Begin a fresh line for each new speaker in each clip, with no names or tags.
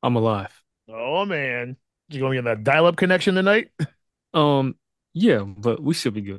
I'm alive.
Oh man, you gonna get that dial-up connection tonight?
Um, yeah, but we should be good.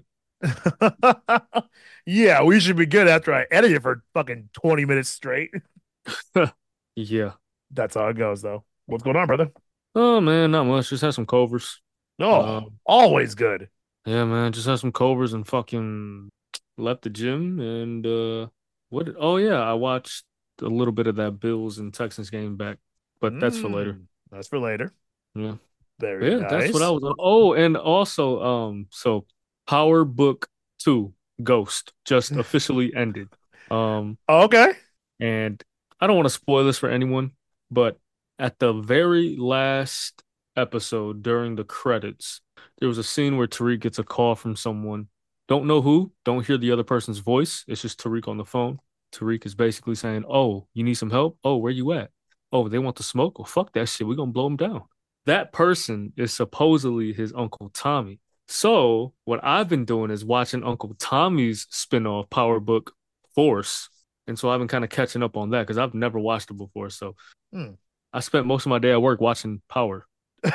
Yeah, we should be good after I edit it for fucking 20 minutes straight.
Yeah.
That's how it goes, though. What's going on, brother?
Oh man, not much. Just had some covers.
Oh,
Um,
always good.
yeah, man, just had some covers and fucking left the gym and what? Oh yeah, I watched a little bit of that Bills and Texans game back, but that's for later.
That's for later.
Yeah. But
Very
yeah, that's what I
nice.
was on. Oh, and also, so Power Book 2 Ghost just officially ended. Um,
Okay.
And I don't want to spoil this for anyone, but at the very last episode during the credits, there was a scene where Tariq gets a call from someone. Don't know who, don't hear the other person's voice. It's just Tariq on the phone. Tariq is basically saying, "Oh, you need some help? Oh, where you at? Oh, they want to smoke? Oh, fuck that shit. We're gonna blow them down." That person is supposedly his Uncle Tommy. So, what I've been doing is watching Uncle Tommy's spinoff, Power Book Force, and so I've been kind of catching up on that because I've never watched it before. So
Hmm.
I spent most of my day at work watching Power.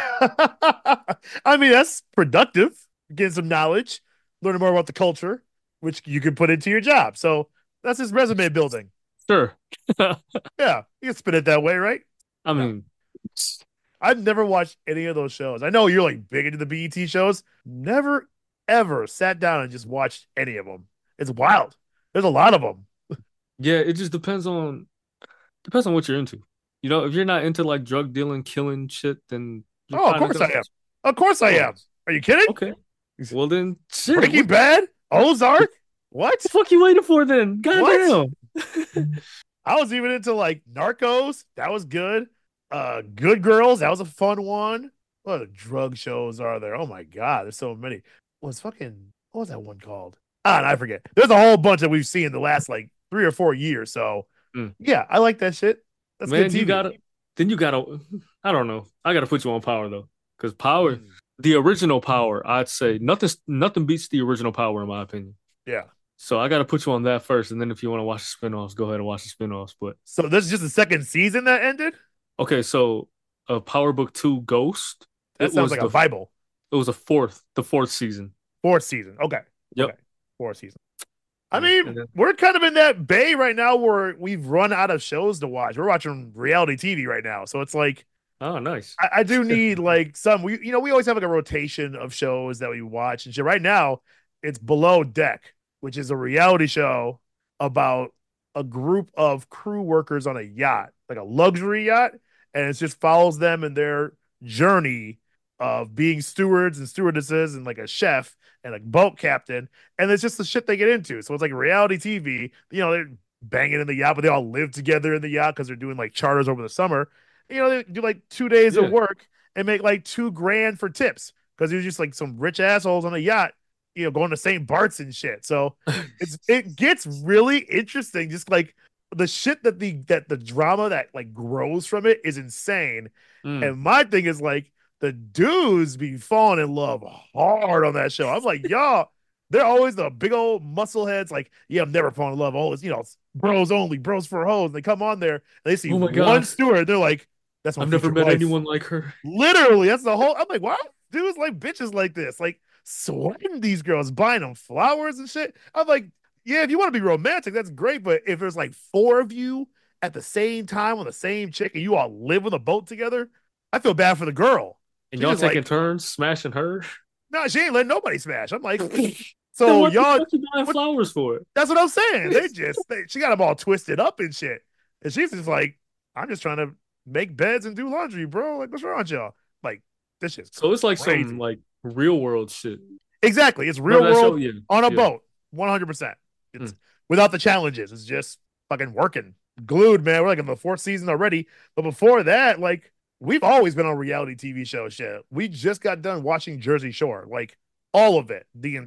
I mean, that's productive. Getting some knowledge, learning more about the culture, which you can put into your job. So that's his resume building.
Sure.
Yeah, you can spin it that way, right?
I
No,
mean,
I've never watched any of those shows. I know you're like big into the BET shows. Never ever sat down and just watched any of them. It's wild. There's a lot of them.
yeah, it just depends on what you're into. If you're not into like drug dealing, killing shit, then you're
Oh, of
probably not
course I
gonna
am.
watch it.
Of course I
Oh,
am. Are you kidding?
okay. Well then, shit.
Breaking
What
Bad, Ozark.
the
What?
fuck you waiting for then?
What?
Goddamn.
I was even into like Narcos. That was good. Good Girls. That was a fun one. What other drug shows are there? Oh my god, there's so many. What was that one called? Ah, I forget. There's a whole bunch that we've seen in the last like 3 or 4 years. So
Mm.
yeah, I like that shit. That's good
Man, you
TV.
gotta. Then you gotta. I don't know. I gotta put you on Power though, because Power,
Mm,
the original Power, I'd say nothing beats the original Power in my opinion.
yeah.
So I got to put you on that first, and then if you want to watch the spinoffs, go ahead and watch the spinoffs. But
So this is just the second season that ended.
okay, so Power Book 2 Ghost,
That
it
sounds
was
like a
the
Bible.
it was the fourth season.
Fourth season. Okay.
Yep.
Okay. Fourth season. I
Yeah. And
mean,
then
we're kind of in that bay right now where we've run out of shows to watch. We're watching reality TV right now, so it's like
oh, nice.
I do need like some. We always have like a rotation of shows that we watch and shit. Right now, it's Below Deck, which is a reality show about a group of crew workers on a yacht, like a luxury yacht, and it just follows them in their journey of being stewards and stewardesses and like a chef and like boat captain, and it's just the shit they get into. So it's like reality TV. They're banging in the yacht, but they all live together in the yacht because they're doing like charters over the summer. They do like 2 days of
Yeah.
work and make like 2 grand for tips because there's just like some rich assholes on a yacht, going to St. Bart's and shit. So it gets really interesting. Just like the shit that the drama that like grows from it is insane.
Mm.
And my thing is like the dudes be falling in love hard on that show. I'm like, y'all, they're always the big old muscle heads. Like, yeah, I'm never falling in love. Oh, it's bros only, bros for hoes. And they come on there, and they see
Oh my
one
God.
steward, they're like, that's my
I've never
future
met
wife.
anyone like her.
Literally, that's the whole. I'm like, why dudes like bitches like this? Like sweating these girls, buying them flowers and shit. I'm like, yeah, if you want to be romantic, that's great. But if there's like four of you at the same time on the same chick and you all live on a boat together, I feel bad for the girl.
And
She's
y'all
just
taking
like,
turns smashing her?
no, she ain't letting nobody smash. I'm like,
Then
so
what the
y'all,
fuck you buying
what?
flowers for?
That's what I'm saying. She got them all twisted up and shit. And she's just like, I'm just trying to make beds and do laundry, bro. Like, what's wrong with y'all? Like, this shit's
So it's like some
crazy.
like real world shit.
Exactly. It's real
Remember that
world
show? Yeah.
on a
Yeah.
boat. 100%. It's
Mm.
without the challenges. It's just fucking working. Glued, man. We're like in the fourth season already. But before that, like, we've always been on reality TV show shit. We just got done watching Jersey Shore, like all of it, the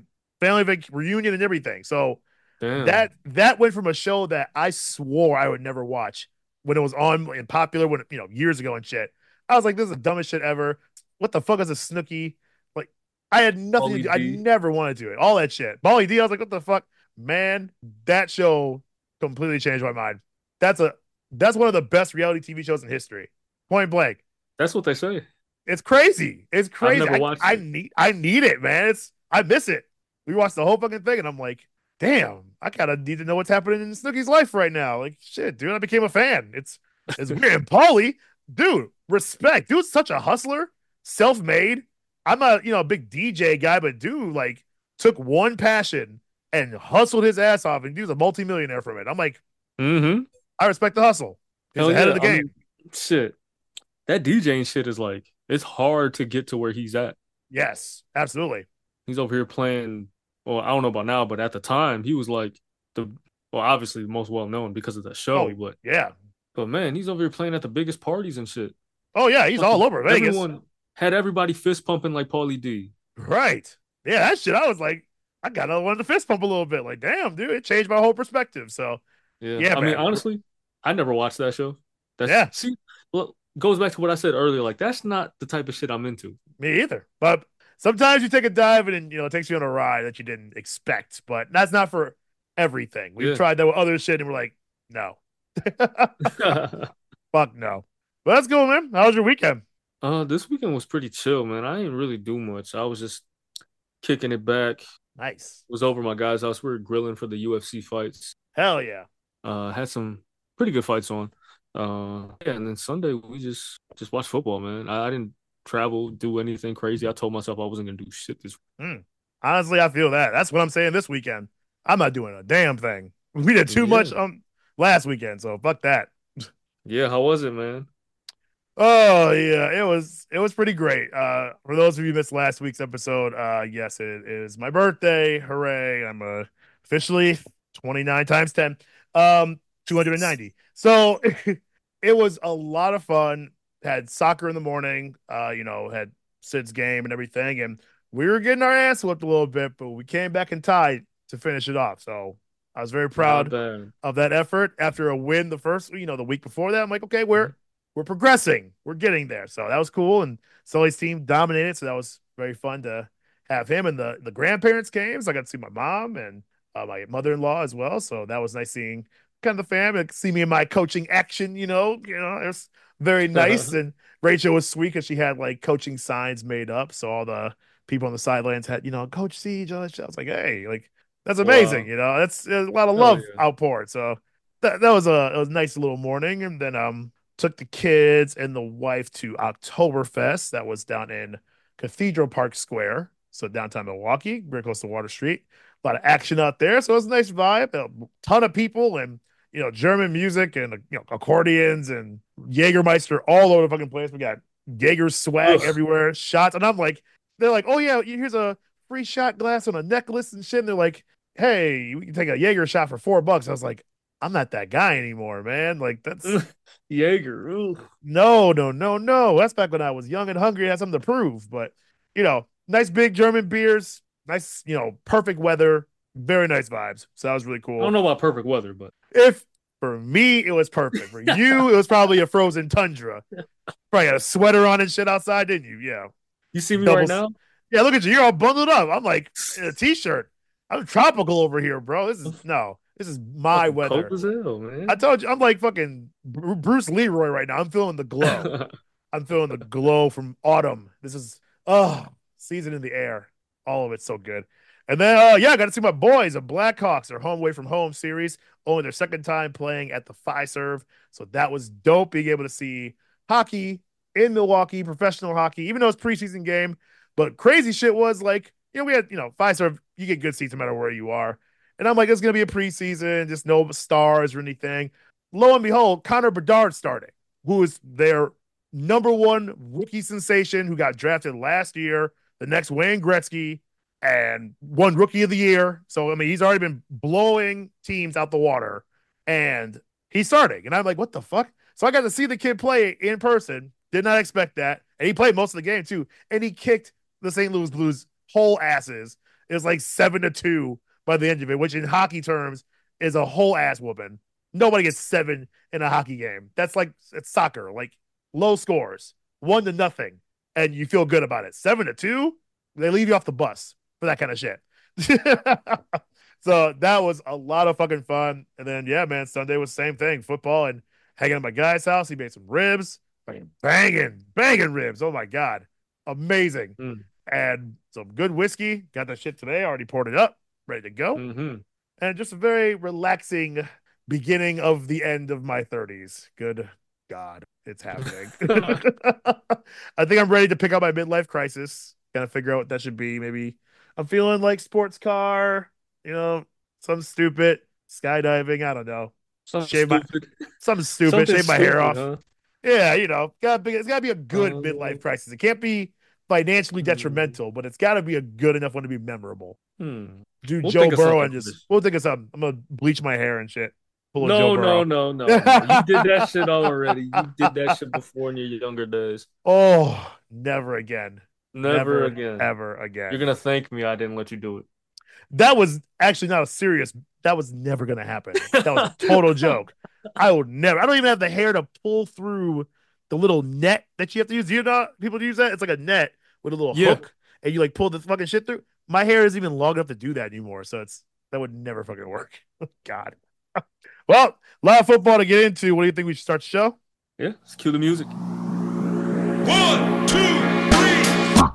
reunion and everything. So
Damn.
that went from a show that I swore I would never watch when it was on and popular when years ago and shit. I was like, this is the dumbest shit ever. What the fuck is a Snooki? Like, I had nothing to
Ollie
do. I
D.
never wanted to do it. All that shit. Molly D. I was like, what the fuck, man? That show completely changed my mind. That's a that's one of the best reality TV shows in history. Point blank.
That's what they say.
It's crazy. It's
I've
crazy.
never
I
watched
I
it.
need I need it, man. I miss it. We watched the whole fucking thing, and I'm like, damn, I kind of need to know what's happening in Snooki's life right now. Like, shit, dude, I became a fan. It's weird. And Paulie, dude, respect. Dude's such a hustler, self-made. I'm not, a big DJ guy, but dude, like, took one passion and hustled his ass off, and dude's a multimillionaire from it. I'm like,
Mm-hmm.
I respect the hustle. He's
Hell
ahead of
yeah.
the
I
game.
mean, shit. That DJing shit is like it's hard to get to where he's at.
Yes, absolutely.
He's over here playing. Well, I don't know about now, but at the time he was like the well, obviously the most well known because of the show.
Oh,
But
yeah.
man, he's over here playing at the biggest parties and shit.
Oh, yeah. He's all
Fucking
over Vegas.
everyone had everybody fist pumping like Paulie D.
Right. Yeah, that shit. I was like, I got to want to fist pump a little bit. Like, damn, dude, it changed my whole perspective. So,
Yeah,
yeah,
I mean
man.
honestly, I never watched that show. That's
Yeah,
see, well, goes back to what I said earlier. Like that's not the type of shit I'm into.
me either. But sometimes you take a dive and it takes you on a ride that you didn't expect. But that's not for everything. We've
Yeah.
tried that with other shit and we're like, no, fuck no. But that's cool, man. How was your weekend?
This weekend was pretty chill, man. I didn't really do much. I was just kicking it back.
Nice.
Was over my guy's house. We were grilling for the UFC fights.
Hell yeah.
Had some pretty good fights on. Yeah, and then Sunday we just watched football, man. I didn't travel, do anything crazy. I told myself I wasn't gonna do shit this.
Mm. Honestly, I feel that. That's what I'm saying this weekend. I'm not doing a damn thing. We did too much
Yeah,
last weekend, so fuck that.
yeah. How was it, man?
Oh yeah, it was pretty great. For those of you who missed last week's episode, yes, it is my birthday. Hooray! I'm officially 29 times 10, 290. So it was a lot of fun. Had soccer in the morning. Had Sid's game and everything, and we were getting our ass whipped a little bit, but we came back and tied to finish it off. So I was very
Not
proud
bad.
of that effort after a win the week before that. I'm like, okay, we're progressing. We're getting there. So that was cool. And Sully's team dominated. So that was very fun to have him. And the grandparents came. So I got to see my mom and my mother in law as well. So that was nice seeing kind of the family, see me in my coaching action. It was very nice. And Rachel was sweet because she had like coaching signs made up. So all the people on the sidelines had, Coach Siege, all that shit. I was like, hey, like that's amazing.
Wow.
That's a lot of
Hell
love
yeah.
outpoured. So that was a nice little morning. And then took the kids and the wife to Oktoberfest. That was down in Cathedral Park Square, so downtown Milwaukee, very close to Water Street. A lot of action out there, so it was a nice vibe. A ton of people and German music and accordions and Jägermeister all over the fucking place. We got Jaeger swag
Ugh.
everywhere, shots, and I'm like, they're like, oh yeah, here's a free shot glass on a necklace and shit. And they're like, hey, we can take a Jaeger shot for $4. I was like, I'm not that guy anymore, man. Like that's
Jaeger. Ugh.
no, no, no, no. That's back when I was young and hungry and had something to prove. But, nice big German beers, nice, perfect weather, very nice vibes. So that was really
I don't
cool.
know about perfect weather, but
If for me, it was perfect. For you, it was probably a frozen tundra. Probably had a sweater on and shit outside, didn't you? Yeah.
you see me right
Doubles.
now?
Yeah, look at you. You're all bundled up. I'm like in a t-shirt. I'm tropical over here, bro. This is my
Fucking cold
weather.
as hell,
I
man.
told you, I'm like fucking Bruce Leroy right now. I'm feeling the glow. I'm feeling the glow from autumn. This is season in the air. All of it's so good. And then yeah, I got to see my boys, the Blackhawks, their home away from home series, only their second time playing at the Fiserv. So that was dope being able to see hockey in Milwaukee, professional hockey, even though it's preseason game. But crazy shit was like, we had, Fiserv, you get good seats no matter where you are. And I'm like, it's gonna be a preseason, just no stars or anything. Lo and behold, Connor Bedard starting, who is their number one rookie sensation who got drafted last year, the next Wayne Gretzky, and won rookie of the year. So, I mean, he's already been blowing teams out the water, and he's starting. And I'm like, what the fuck? So I got to see the kid play in person. Did not expect that. And he played most of the game too. And he kicked the St. Louis Blues whole asses. It was like 7-2 by the end of it, which in hockey terms is a whole ass whooping. Nobody gets seven in a hockey game. That's like it's soccer, like low scores, 1-0, and you feel good about it. 7-2, they leave you off the bus for that kind of shit. So that was a lot of fucking fun. And then yeah, man, Sunday was the same thing, football and hanging at my guy's house. He made some ribs. fucking banging ribs. Oh my god, amazing!
Mm.
And some good whiskey. Got that shit today. Already poured it up, ready to go.
Mm-hmm.
And just a very relaxing beginning of the end of my 30s. Good God, it's happening. I think I'm ready to pick up my midlife crisis. Gotta figure out what that should be. Maybe I'm feeling like sports car, you know, something stupid, skydiving. I don't know.
Something
Shave my
stupid.
something stupid.
Something
Shave my hair
stupid,
off.
huh?
Yeah, it's gotta be a good
Uh,
midlife crisis. It can't be financially
hmm.
detrimental, but it's gotta be a good enough one to be memorable.
Hmm.
Do
We'll
Joe
think of
Burrow
something
and
for
just
this.
we'll think of something. I'm gonna bleach my hair and shit. Pull a Joe
No, no,
Burrow.
no, no, no. You did that shit already. You did that shit before in your younger days.
Oh, never again.
Never
Never
again.
ever
You're
again.
gonna thank me I didn't let you do
That was actually not a serious. That was never gonna happen. That was a
it.
total joke. I would never. I don't even have the hair to pull through the little net that you have to use. Do you know people use that? It's like a net with a little
Yeah.
hook, and you like pull the fucking shit through. My hair isn't even long enough to do that anymore, so it's that would never fucking work. God. Well, a lot of football to get into. What do you think we should start the show?
Yeah. Let's cue the music.
One, two, three.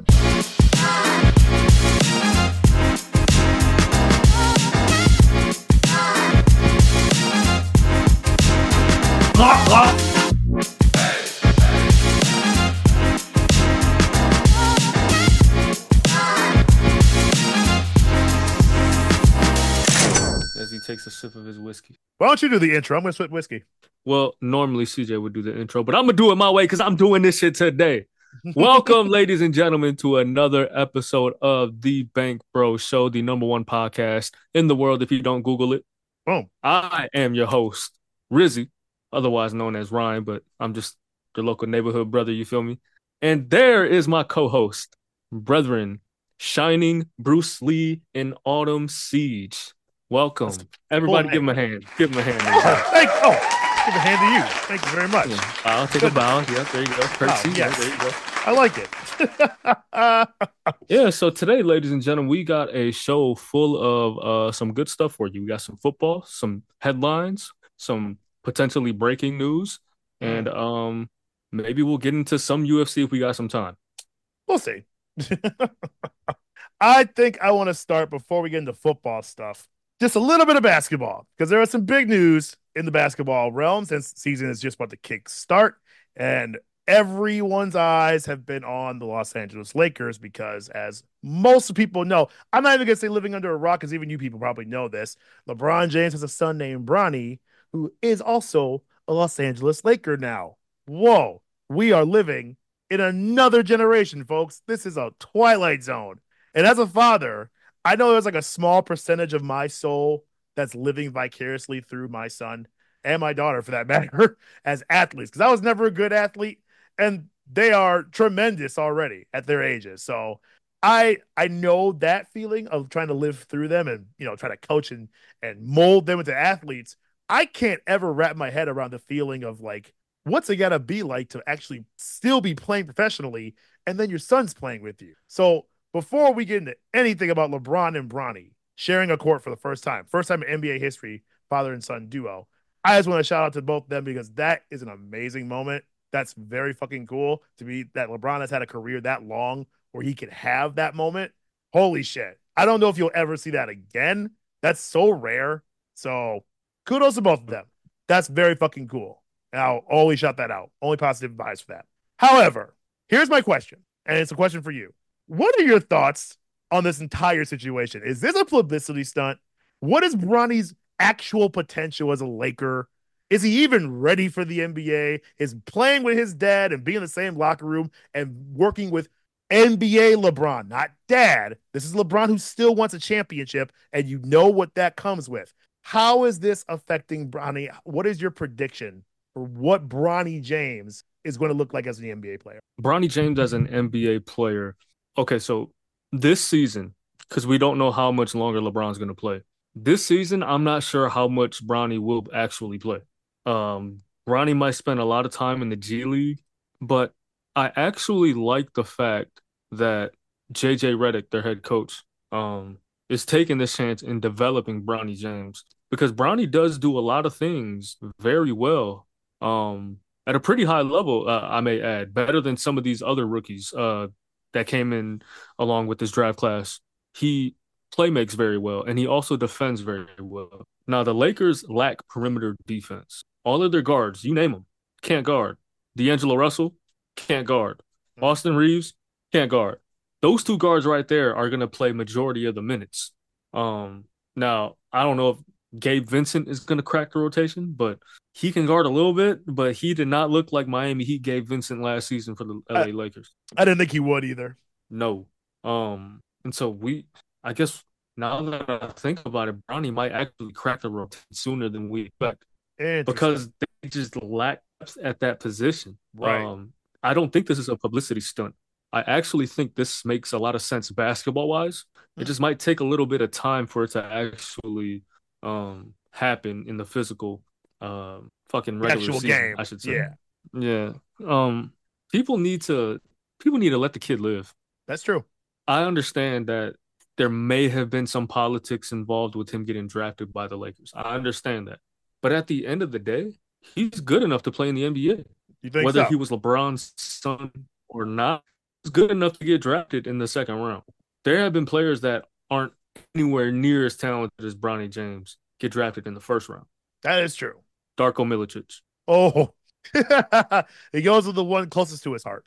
As he takes a sip of his whiskey.
Why don't you do the intro? I'm gonna spit whiskey.
Well, normally CJ would do the intro, but I'm gonna do it my way because I'm doing this shit today. Welcome, ladies and gentlemen, to another episode of the Bank Bro Show, the number one podcast in the world if you don't Google it.
Boom.
I am your host, Rizzy, otherwise known as Ryan, but I'm just your local neighborhood brother, you feel me? And there is my co-host, brethren, Shining Bruce Lee in Autumn Siege.
That's
Welcome.
full
Everybody give
name.
him a hand. Give him a hand,
Oh,
everybody.
give a hand to you. Thank you very much.
Yeah. Bow, take a
Goodness.
bow. Yeah, there you go.
Oh,
Curtsy. Yeah, there you
yes.
go.
I like it.
Yeah, so today, ladies and gentlemen, we got a show full of some good stuff for you. We got some football, some headlines, some potentially breaking news, and
Mm,
maybe we'll get into some UFC if we got some time.
we'll see. I think I want to start before we get into football stuff. Just a little bit of basketball because there are some big news in the basketball realm since the season is just about to kick start, and everyone's eyes have been on the Los Angeles Lakers because, as most people know, I'm not even gonna say living under a rock because even you people probably know this. LeBron James has a son named Bronny who is also a Los Angeles Laker now. Whoa, we are living in another generation, folks. This is a twilight zone. And as a father, I know there's like a small percentage of my soul that's living vicariously through my son and my daughter, for that matter, as athletes. Because I was never a good athlete, and they are tremendous already at their ages. So I know that feeling of trying to live through them and try to coach and mold them into athletes. I can't ever wrap my head around the feeling of like what's it gotta be like to actually still be playing professionally and then your son's playing with you. So before we get into anything about LeBron and Bronny sharing a court for the first time in NBA history, father and son duo, I just want to shout out to both of them because that is an amazing moment. That's very fucking cool to be that LeBron has had a career that long where he can have that moment. Holy shit. I don't know if you'll ever see that again. That's so rare. So kudos to both of them. That's very fucking cool. And I'll always shout that out. Only positive vibes for that. However, here's my question, and it's a question for you. What are your thoughts on this entire situation? Is this a publicity stunt? What is Bronny's actual potential as a Laker? Is he even ready for the NBA? Is playing with his dad and being in the same locker room and working with NBA LeBron, not dad. This is LeBron who still wants a championship, and you know what that comes with. How is this affecting Bronny? What is your prediction for what Bronny James is going to look like as an NBA player?
Bronny James as an NBA player. Okay, so this season, because we don't know how much longer LeBron's going to play. This season, I'm not sure how much Bronny will actually play. Bronny might spend a lot of time in the G League, but I actually like the fact that JJ Redick, their head coach, is taking this chance in developing Bronny James because Bronny does do a lot of things very well. at a pretty high level, I may add, better than some of these other rookies that came in along with this draft class. He play makes very well, and he also defends very well. Now, the Lakers lack perimeter defense. All of their guards, you name them, can't guard. D'Angelo Russell can't guard.
Mm.
Austin Reeves can't guard. Those two guards right there are going to play majority of the minutes. Now I don't know if Gabe Vincent is going to crack the rotation, but he can guard a little bit. But he did not look like Miami Heat Gabe Vincent last season for the
I,
LA Lakers.
I didn't think he would either.
No. And so I guess now that I think about it, Brownie might actually crack the rotation sooner than we expect
Interesting.
because they just lack at that position.
Right.
I don't think this is a publicity stunt. I actually think this makes a lot of sense basketball wise. It
Mm.
just might take a little bit of time for it to actually happen in the physical fucking
The
regular
actual
season,
game.
I should say.
Yeah,
Yeah. Um people need to people need to let the kid live.
that's true.
I understand that there may have been some politics involved with him getting drafted by the Lakers. I understand that. But at the end of the day, he's good enough to play in the NBA.
You think
Whether
so?
he was LeBron's son or not, he's good enough to get drafted in the second round. There have been players that aren't anywhere near as talented as Bronny James get drafted in the first round.
That is true.
Darko Milicic.
Oh, he goes with the one closest to his heart.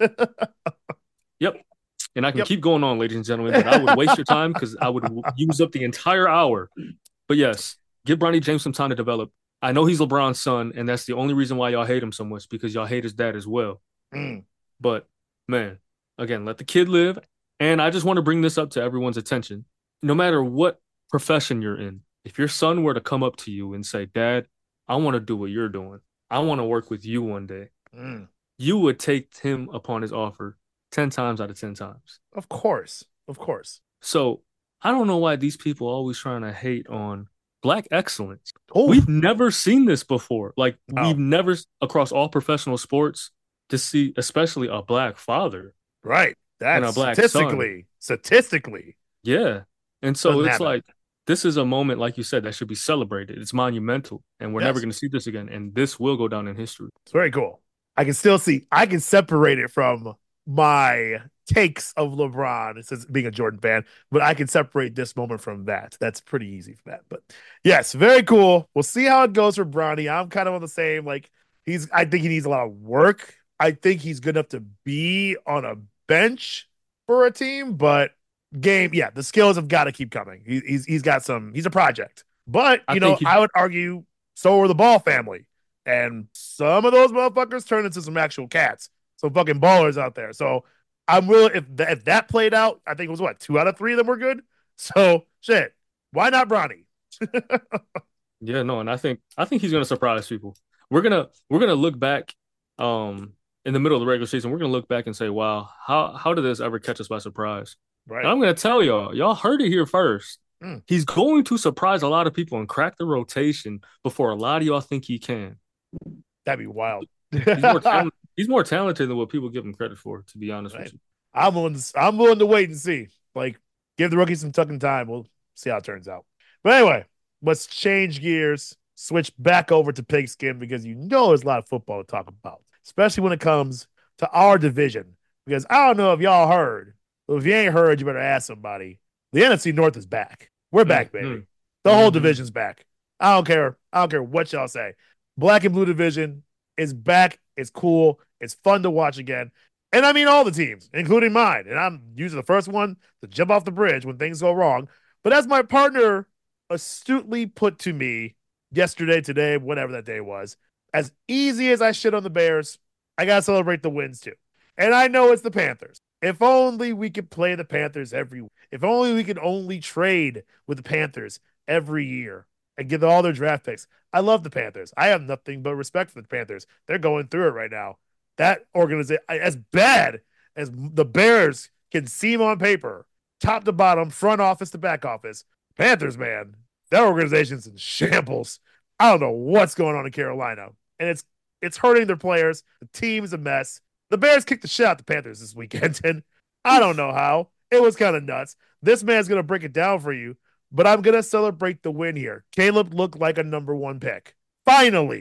Yep. And I can
Yep.
keep going on, ladies and gentlemen, but I would waste your time because I would use up the entire hour. But yes, give Bronny James some time to develop. I know he's LeBron's son, and that's the only reason why y'all hate him so much because y'all hate his dad as well.
Mm.
But man, again, let the kid live. And I just want to bring this up to everyone's attention. No matter what profession you're in, if your son were to come up to you and say, Dad, I want to do what you're doing, I want to work with you one day,
Mm.
you would take him upon his offer 10 times out of 10 times.
Of course. Of course.
So I don't know why these people are always trying to hate on black excellence.
Oh,
We've never seen this before. Like, we've
no.
never, across all professional sports, to see, especially a black father
Right.
and
That's
a black son.
statistically
Yeah. And so
doesn't
it's
happen.
like, this is a moment, like you said, that should be celebrated. It's monumental, and we're never
Yes.
going to see this again. And this will go down in history.
It's very cool. I can separate it from my takes of LeBron since being a Jordan fan, but I can separate this moment from that. That's pretty easy for that. But yes, very cool. We'll see how it goes for Bronny. I'm kind of on the same. Like I think he needs a lot of work. I think he's good enough to be on a bench for a team, but yeah, the skills have got to keep coming. He's got some. He's a project, but
I think
I
he,
would argue so are the Ball family. And some of those motherfuckers turned into some actual cats, some fucking ballers out there. So I'm willing if that played out, I think it was what 2 out of 3 of them were good. So shit, why not Bronny?
yeah, no, and I think he's going to surprise people. We're gonna look back, in the middle of the regular season. We're gonna look back and say, wow, how did this ever catch us by surprise? And
Right.
I'm gonna tell y'all heard it here first.
Mm,
He's going to surprise a lot of people and crack the rotation before a lot of y'all think he can.
that'd be wild.
He's more
Right.
talented. He's more talented than what people give him credit for, to be honest with you.
I'm willing to wait and see. Like, give the rookie some tucking time. We'll see how it turns out. But anyway, let's change gears, switch back over to pigskin because there's a lot of football to talk about, especially when it comes to our division. Because I don't know if y'all heard, but if you ain't heard, you better ask somebody. The NFC North is back. We're back,
Mm-hmm.
baby. The whole division's back. I don't care. I don't care what y'all say. Black and blue division is back. It's cool. It's fun to watch again. And I mean all the teams, including mine. And I'm usually the first one to jump off the bridge when things go wrong. But as my partner astutely put to me yesterday, today, whatever that day was, as easy as I shit on the Bears, I got to celebrate the wins too. And I know it's the Panthers. If only we could play the Panthers every week. If only we could only trade with the Panthers every year and give all their draft picks. I love the Panthers. I have nothing but respect for the Panthers. They're going through it right now. That organization, as bad as the Bears can seem on paper, top to bottom, front office to back office, Panthers, man, that organization's in shambles. I don't know what's going on in Carolina, and it's hurting their players. The team's a mess. The Bears kicked the shit out the Panthers this weekend, and I don't know how. It was kind of nuts. This man's gonna break it down for you, but I'm gonna celebrate the win here. Caleb looked like a number 1 pick. Finally,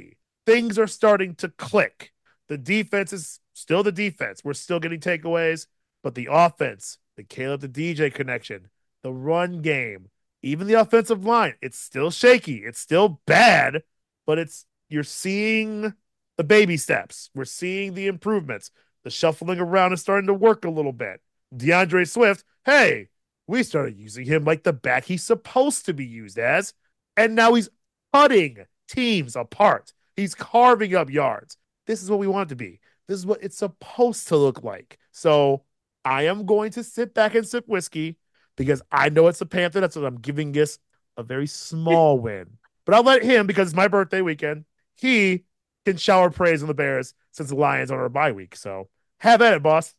things are starting to click. The defense is still the defense. We're still getting takeaways, but the offense, the Caleb to DJ connection, the run game, even the offensive line, it's still shaky. It's still bad, but you're seeing the baby steps. We're seeing the improvements. The shuffling around is starting to work a little bit. DeAndre Swift, hey, we started using him like the back he's supposed to be used as, and now he's cutting teams apart. He's carving up yards. This is what we want it to be. This is what it's supposed to look like. So I am going to sit back and sip whiskey because I know it's a Panther. That's what I'm giving this a very small win. But I'll let him, because it's my birthday weekend, he can shower praise on the Bears since the Lions are on our bye week. So have at it, boss.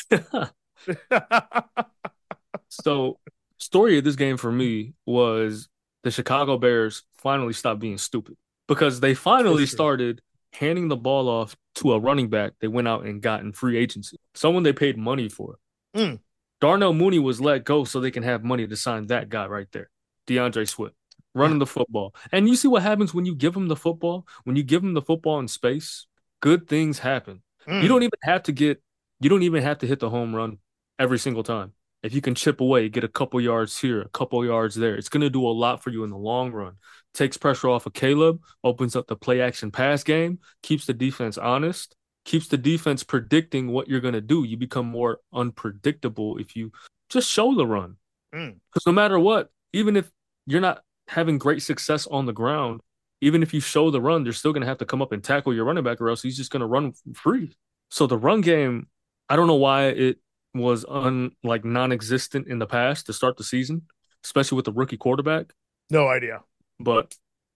So, story of this game for me was the Chicago Bears finally stopped being stupid because they finally started handing the ball off to a running back they went out and got in free agency, someone they paid money for. Darnell Mooney was let go so they can have money to sign that guy right there, DeAndre Swift, running the football. And you see what happens when you give him the football? When you give him the football in space, good things happen. You don't even have to hit the home run every single time. If you can chip away, get a couple yards here, a couple yards there, it's going to do a lot for you in the long run. Takes pressure off of Caleb, opens up the play action pass game, keeps the defense honest, keeps the defense predicting what you're going to do. You become more unpredictable if you just show the run. Because no matter what, even if you're not having great success on the ground, even if you show the run, they're still going to have to come up and tackle your running back, or else he's just going to run free. So the run game, I don't know why it was non-existent in the past to start the season, especially with the rookie quarterback.
No idea.
But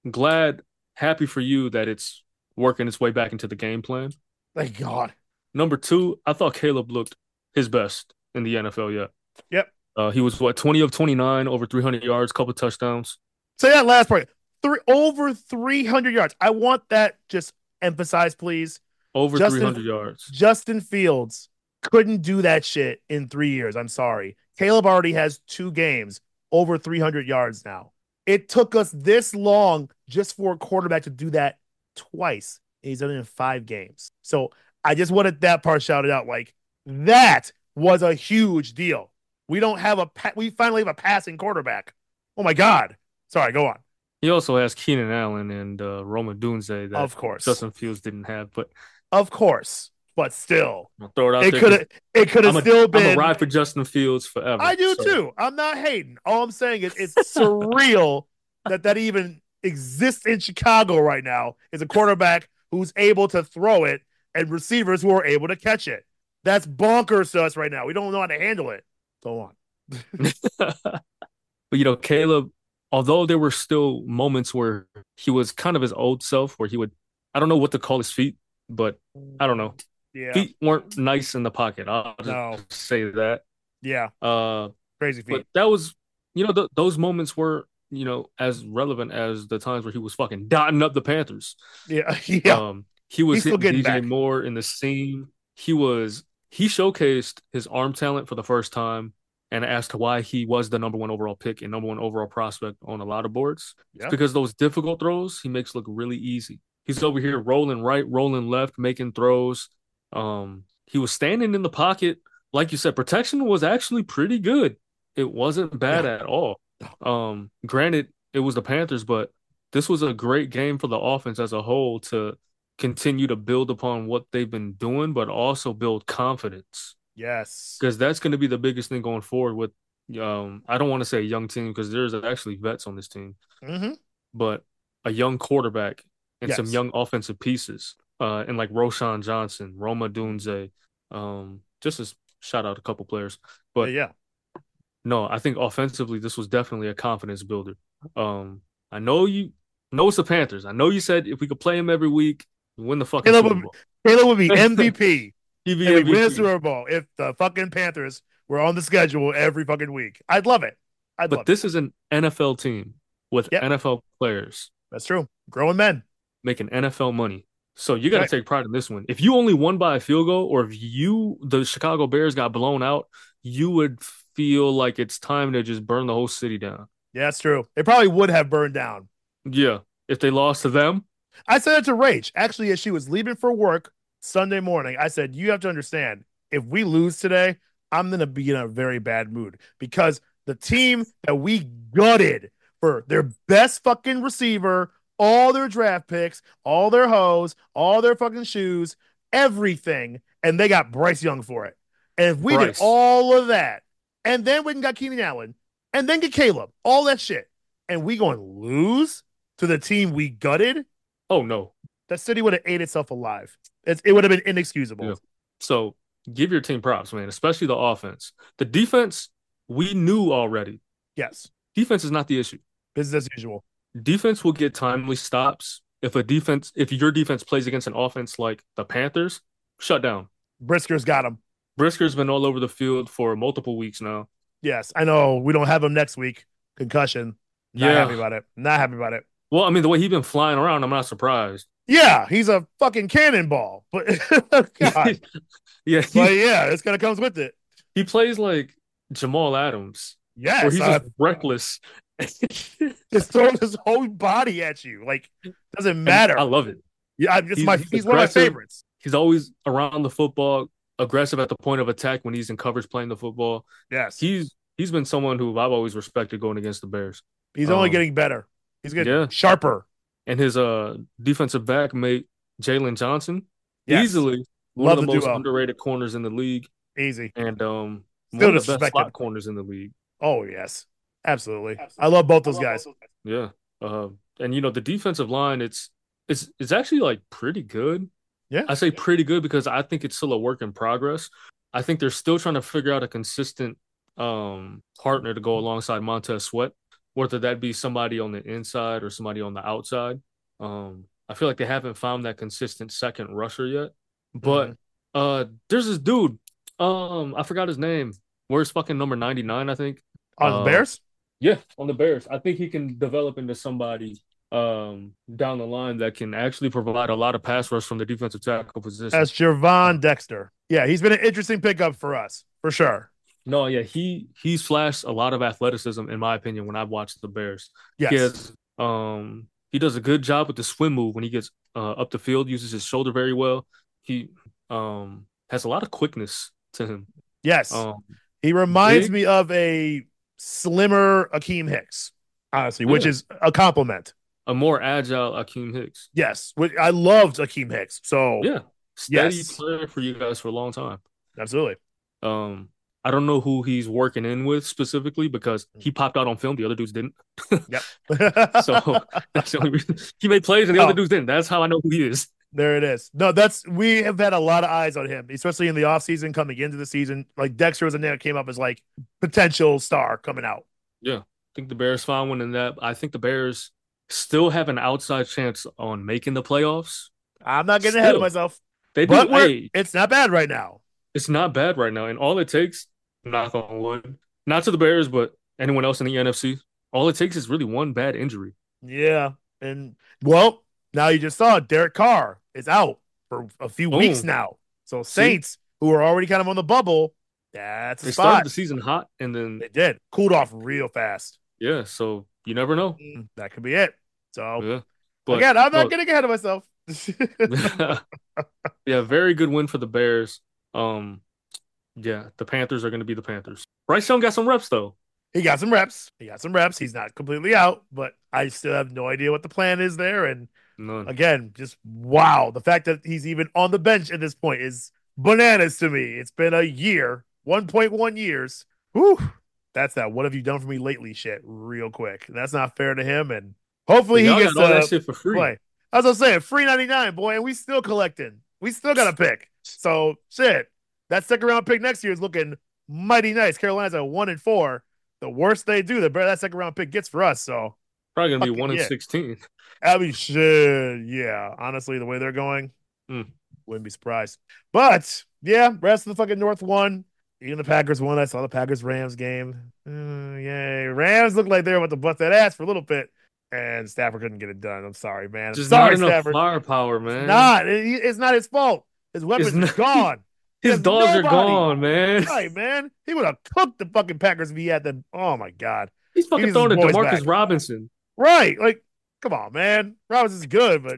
happy for you that it's working its way back into the game plan.
Thank God.
Number 2, I thought Caleb looked his best in the NFL yet.
Yep.
He was 20 of 29, over 300 yards, couple touchdowns.
Say that last part. Over 300 yards. I want that just emphasized, please.
Over 300 yards.
Justin Fields couldn't do that shit in 3 years. I'm sorry. Caleb already has 2 games over 300 yards now. It took us this long just for a quarterback to do that twice. He's done it in 5 games. So I just wanted that part shouted out. Like, that was a huge deal. We finally have a passing quarterback. Oh my God. Sorry, go on.
He also has Keenan Allen and Rome Odunze that
of course
Justin Fields didn't have, but
of course. But still,
I'll throw it out
it could have still been.
I'm a ride for Justin Fields forever.
I do too. I'm not hating. All I'm saying is it's surreal that even exists in Chicago right now. Is a quarterback who's able to throw it and receivers who are able to catch it. That's bonkers to us right now. We don't know how to handle it. Go on.
But Caleb, although there were still moments where he was kind of his old self, where he would, I don't know what to call his feet, but I don't know.
Yeah.
Feet weren't nice in the pocket. I'll just say that.
Yeah. Crazy feet.
But that was, those moments were, as relevant as the times where he was fucking dotting up the Panthers.
Yeah. Yeah.
He was hitting DJ Moore in the seam. He showcased his arm talent for the first time and asked why he was the number 1 overall pick and number 1 overall prospect on a lot of boards. Yeah. It's because those difficult throws he makes look really easy. He's over here rolling right, rolling left, making throws. He was standing in the pocket. Like you said, protection was actually pretty good. It wasn't bad at all. Granted, it was the Panthers, but this was a great game for the offense as a whole to continue to build upon what they've been doing, but also build confidence.
Yes.
Because that's going to be the biggest thing going forward with, I don't want to say a young team because there's actually vets on this team, but a young quarterback and some young offensive pieces. And like Roschon Johnson, Rome Odunze, just to shout out a couple players. But no, I think offensively this was definitely a confidence builder. I know it's the Panthers. I know you said if we could play them every week, we win the fucking Super Bowl.
Caleb would be MVP.
He'd be
MVP.
MVP.
We win the Super Bowl if the fucking Panthers were on the schedule every fucking week. I'd love it.
But this is an NFL team with NFL players.
That's true. Growing men.
Making NFL money. So you got to take pride in this one. If you only won by a field goal, or if the Chicago Bears got blown out, you would feel like it's time to just burn the whole city down.
Yeah, that's true. It probably would have burned down.
Yeah. If they lost to them,
I said it to Rach. Actually, as she was leaving for work Sunday morning, I said, you have to understand, if we lose today, I'm going to be in a very bad mood because the team that we gutted for their best fucking receiver, all their draft picks, all their hoes, all their fucking shoes, everything, and they got Bryce Young for it. And if we did
Bryce.
all of that, and then we can got Keenan Allen, and then get Caleb, all that shit, and we going to lose to the team we gutted,
Oh no.
that city would have ate itself alive. It would have been inexcusable.
Yeah. So give your team props, man, especially the offense. The defense, we knew already.
Yes,
Defense is not the issue.
business as usual.
Defense will get timely stops. If your defense plays against an offense like the Panthers, shut down.
Brisker's got him.
Brisker's been all over the field for multiple weeks now.
Yes, I know. We don't have him next week. Concussion. Not
Yeah.
happy about it. Not happy about it.
Well, I mean, the way he's been flying around, I'm not surprised.
Yeah, he's a fucking cannonball. But God.
Yeah,
But yeah, it's gonna comes with it.
he plays like Jamal Adams, where
Yes,
he's just reckless.
just throwing his whole body at you. Like doesn't matter.
I love it.
Yeah, he's one of my
aggressive.
favorites.
He's always around the football, aggressive at the point of attack when he's in coverage playing the football.
Yes,
He's been someone who I've always respected going against the Bears.
he's only getting better. He's getting
Yeah.
sharper.
And his defensive back mate, Jalen Johnson,
Yes.
easily one
Love
of the
the
most
duo.
underrated corners in the league,
Easy.
and one
Still
of the best
disrespected.
slot corners in the league.
Oh yes, absolutely. I love both those guys.
Yeah. And the defensive line, it's actually like pretty good.
Yeah.
I say pretty good because I think it's still a work in progress. I think they're still trying to figure out a consistent partner to go alongside Montez Sweat, whether that be somebody on the inside or somebody on the outside. I feel like they haven't found that consistent second rusher yet. But there's this dude. I forgot his name. Where's fucking number 99, I think.
On the Bears?
Yeah, on the Bears. I think he can develop into somebody down the line that can actually provide a lot of pass rush from the defensive tackle position.
That's Jervon Dexter. Yeah, he's been an interesting pickup for us, for sure.
No, yeah, he's flashed a lot of athleticism, in my opinion, when I've watched the Bears.
Yes.
He does a good job with the swim move when he gets up the field, uses his shoulder very well. He has a lot of quickness to him.
Yes. He reminds
big.
me of a slimmer Akeem Hicks, honestly, which is a compliment.
A more agile Akeem Hicks.
Yes. I loved Akeem Hicks. So,
Yeah, steady
Yes.
player for you guys for a long time.
absolutely.
I don't know who he's working in with specifically because he popped out on film. The other dudes didn't.
Yep.
So that's the only reason. He made plays and the
Oh.
other dudes didn't. That's how I know who he is.
There it is. No, we have had a lot of eyes on him, especially in the offseason coming into the season. Like Dexter was a name that came up as like potential star coming out.
Yeah. I think the Bears found one in that. I think the Bears still have an outside chance on making the playoffs.
I'm not getting ahead of
Still.
myself,
They
but
do. Hey,
it's not bad right now.
it's not bad right now. And all it takes, knock on wood, not to the Bears, but anyone else in the NFC, all it takes is really one bad injury.
Yeah. And well, now you just saw Derek Carr is out for a few
Boom.
weeks now. So Saints, who are already kind of on the bubble, that's a
They
spot.
started the season hot and then,
They did. Cooled off real fast.
yeah, so you never know.
That could be it. So
Yeah. But
again, I'm not
look,
getting ahead of myself.
yeah, very good win for the Bears. Yeah, the Panthers are going to be the Panthers. Bryce Young got some reps though.
He got some reps. He's not completely out, but I still have no idea what the plan is there. And
None.
again, just wow. The fact that he's even on the bench at this point is bananas to me. It's been a year, 1.1 years. Whew. That's that what have you done for me lately shit real quick. That's not fair to him. And hopefully
Y'all
he gets
got all that shit for free.
play. As I was saying, free 99, boy, and we still collecting. We still got a pick. So shit. That second round pick next year is looking mighty nice. Carolina's at 1-4. The worst they do, the better that second round pick gets for us. So
Probably going to be
Fucking
1 and
yeah.
16.
I mean, shit, yeah. Honestly, the way they're going,
Mm.
wouldn't be surprised. But yeah, rest of the fucking North won. Even the Packers won. I saw the Packers Rams game. Yay, Rams looked like they were about to bust that ass for a little bit, and Stafford couldn't get it done. I'm sorry, man.
Just
Sorry,
not enough
Stafford.
firepower, man.
It's not his fault. His weapons
It's
are
not-
gone.
His
There's
dogs are
nobody.
gone, man.
Right, man. He would have cooked the fucking Packers if he had them. Oh my god.
He's fucking
He's
throwing to
his boys
Demarcus
back.
Robinson.
Right. Like, come on, man. Robinson's good, but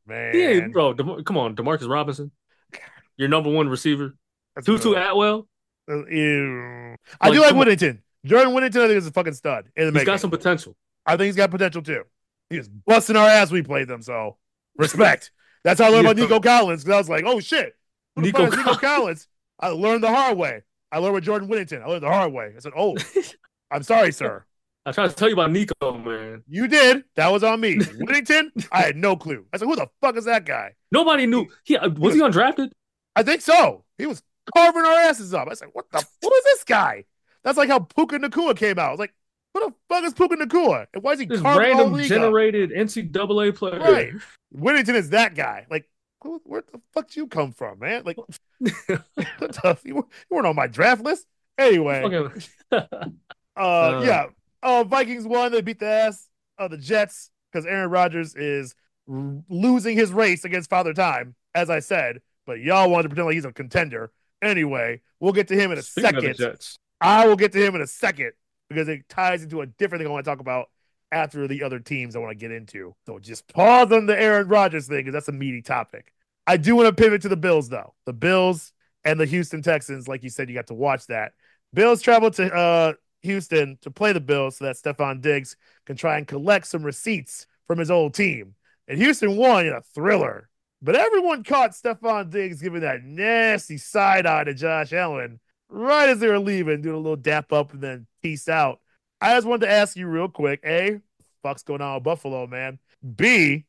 Yeah,
Man,
bro. Come on, Demarcus Robinson, your number one receiver.
that's
Tutu
good.
Atwell,
Ew. I do
like,
like
come on.
Whittington. Jordan Whittington, I think, is a fucking stud in the
He's got
making.
some potential.
I think he's got potential too. He was busting our ass. We played them, so respect. That's how I learned
Yeah,
about Nico Collins because I was like, oh shit, who the fuck
Nico
is Nico
Collins.
Collins? I learned the hard way. I learned with Jordan Whittington. I learned the hard way. I said, oh, I'm sorry, sir.
I tried to tell you about Nico, man.
You did. That was on me. Whittington, I had no clue. I said, who the fuck is that guy?
Nobody knew.
He
Was he
was,
undrafted?
I think so. He was carving our asses up. I said, who is this guy? That's like how Puka Nakua came out. I was like, who the fuck is Puka Nakua? And why is he
This
carving all the
random
league up?
generated NCAA
Right.
player.
Whittington is that guy. Like, where the fuck did you come from, man? Like, what the, you weren't on my draft list. Anyway,
Fucking-
yeah. Vikings won. They beat the ass of the Jets because Aaron Rodgers is losing his race against Father Time, as I said. But y'all wanted to pretend like he's a contender. Anyway, we'll get to him in a
Speaking of the
second.
Jets,
I will get to him in a second because it ties into a different thing I want to talk about after the other teams I want to get into. So just pause on the Aaron Rodgers thing because that's a meaty topic. I do want to pivot to the Bills, though. The Bills and the Houston Texans, like you said, you got to watch that. Bills traveled to Houston to play the Bills so that Stephon Diggs can try and collect some receipts from his old team. And Houston won in a thriller. But everyone caught Stephon Diggs giving that nasty side eye to Josh Allen right as they were leaving, doing a little dap up and then peace out. I just wanted to ask you real quick, A, fuck's going on with Buffalo, man? B,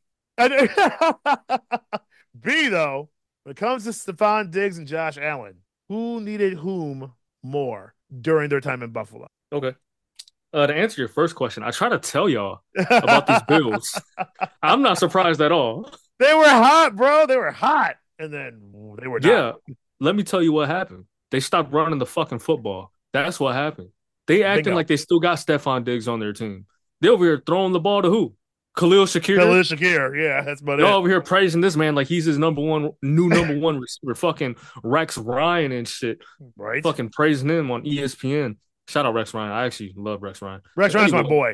B though, when it comes to Stephon Diggs and Josh Allen, who needed whom more during their time in Buffalo?
okay. To answer your first question, I try to tell y'all about these Bills. I'm not surprised at all.
They were hot, bro. They were hot. And then they were
Yeah,
not.
let me tell you what happened. They stopped running the fucking football. That's what happened. They acting
Bingo.
like they still got Stephon Diggs on their team. They over here throwing the ball to who? Khalil Shakir.
Khalil Shakir. Yeah, that's about
They're
it.
over here praising this man like he's his number one receiver. Fucking Rex Ryan and shit.
Right.
Fucking praising him on ESPN. Shout out Rex Ryan. I actually love Rex Ryan.
Rex Ryan's my boy.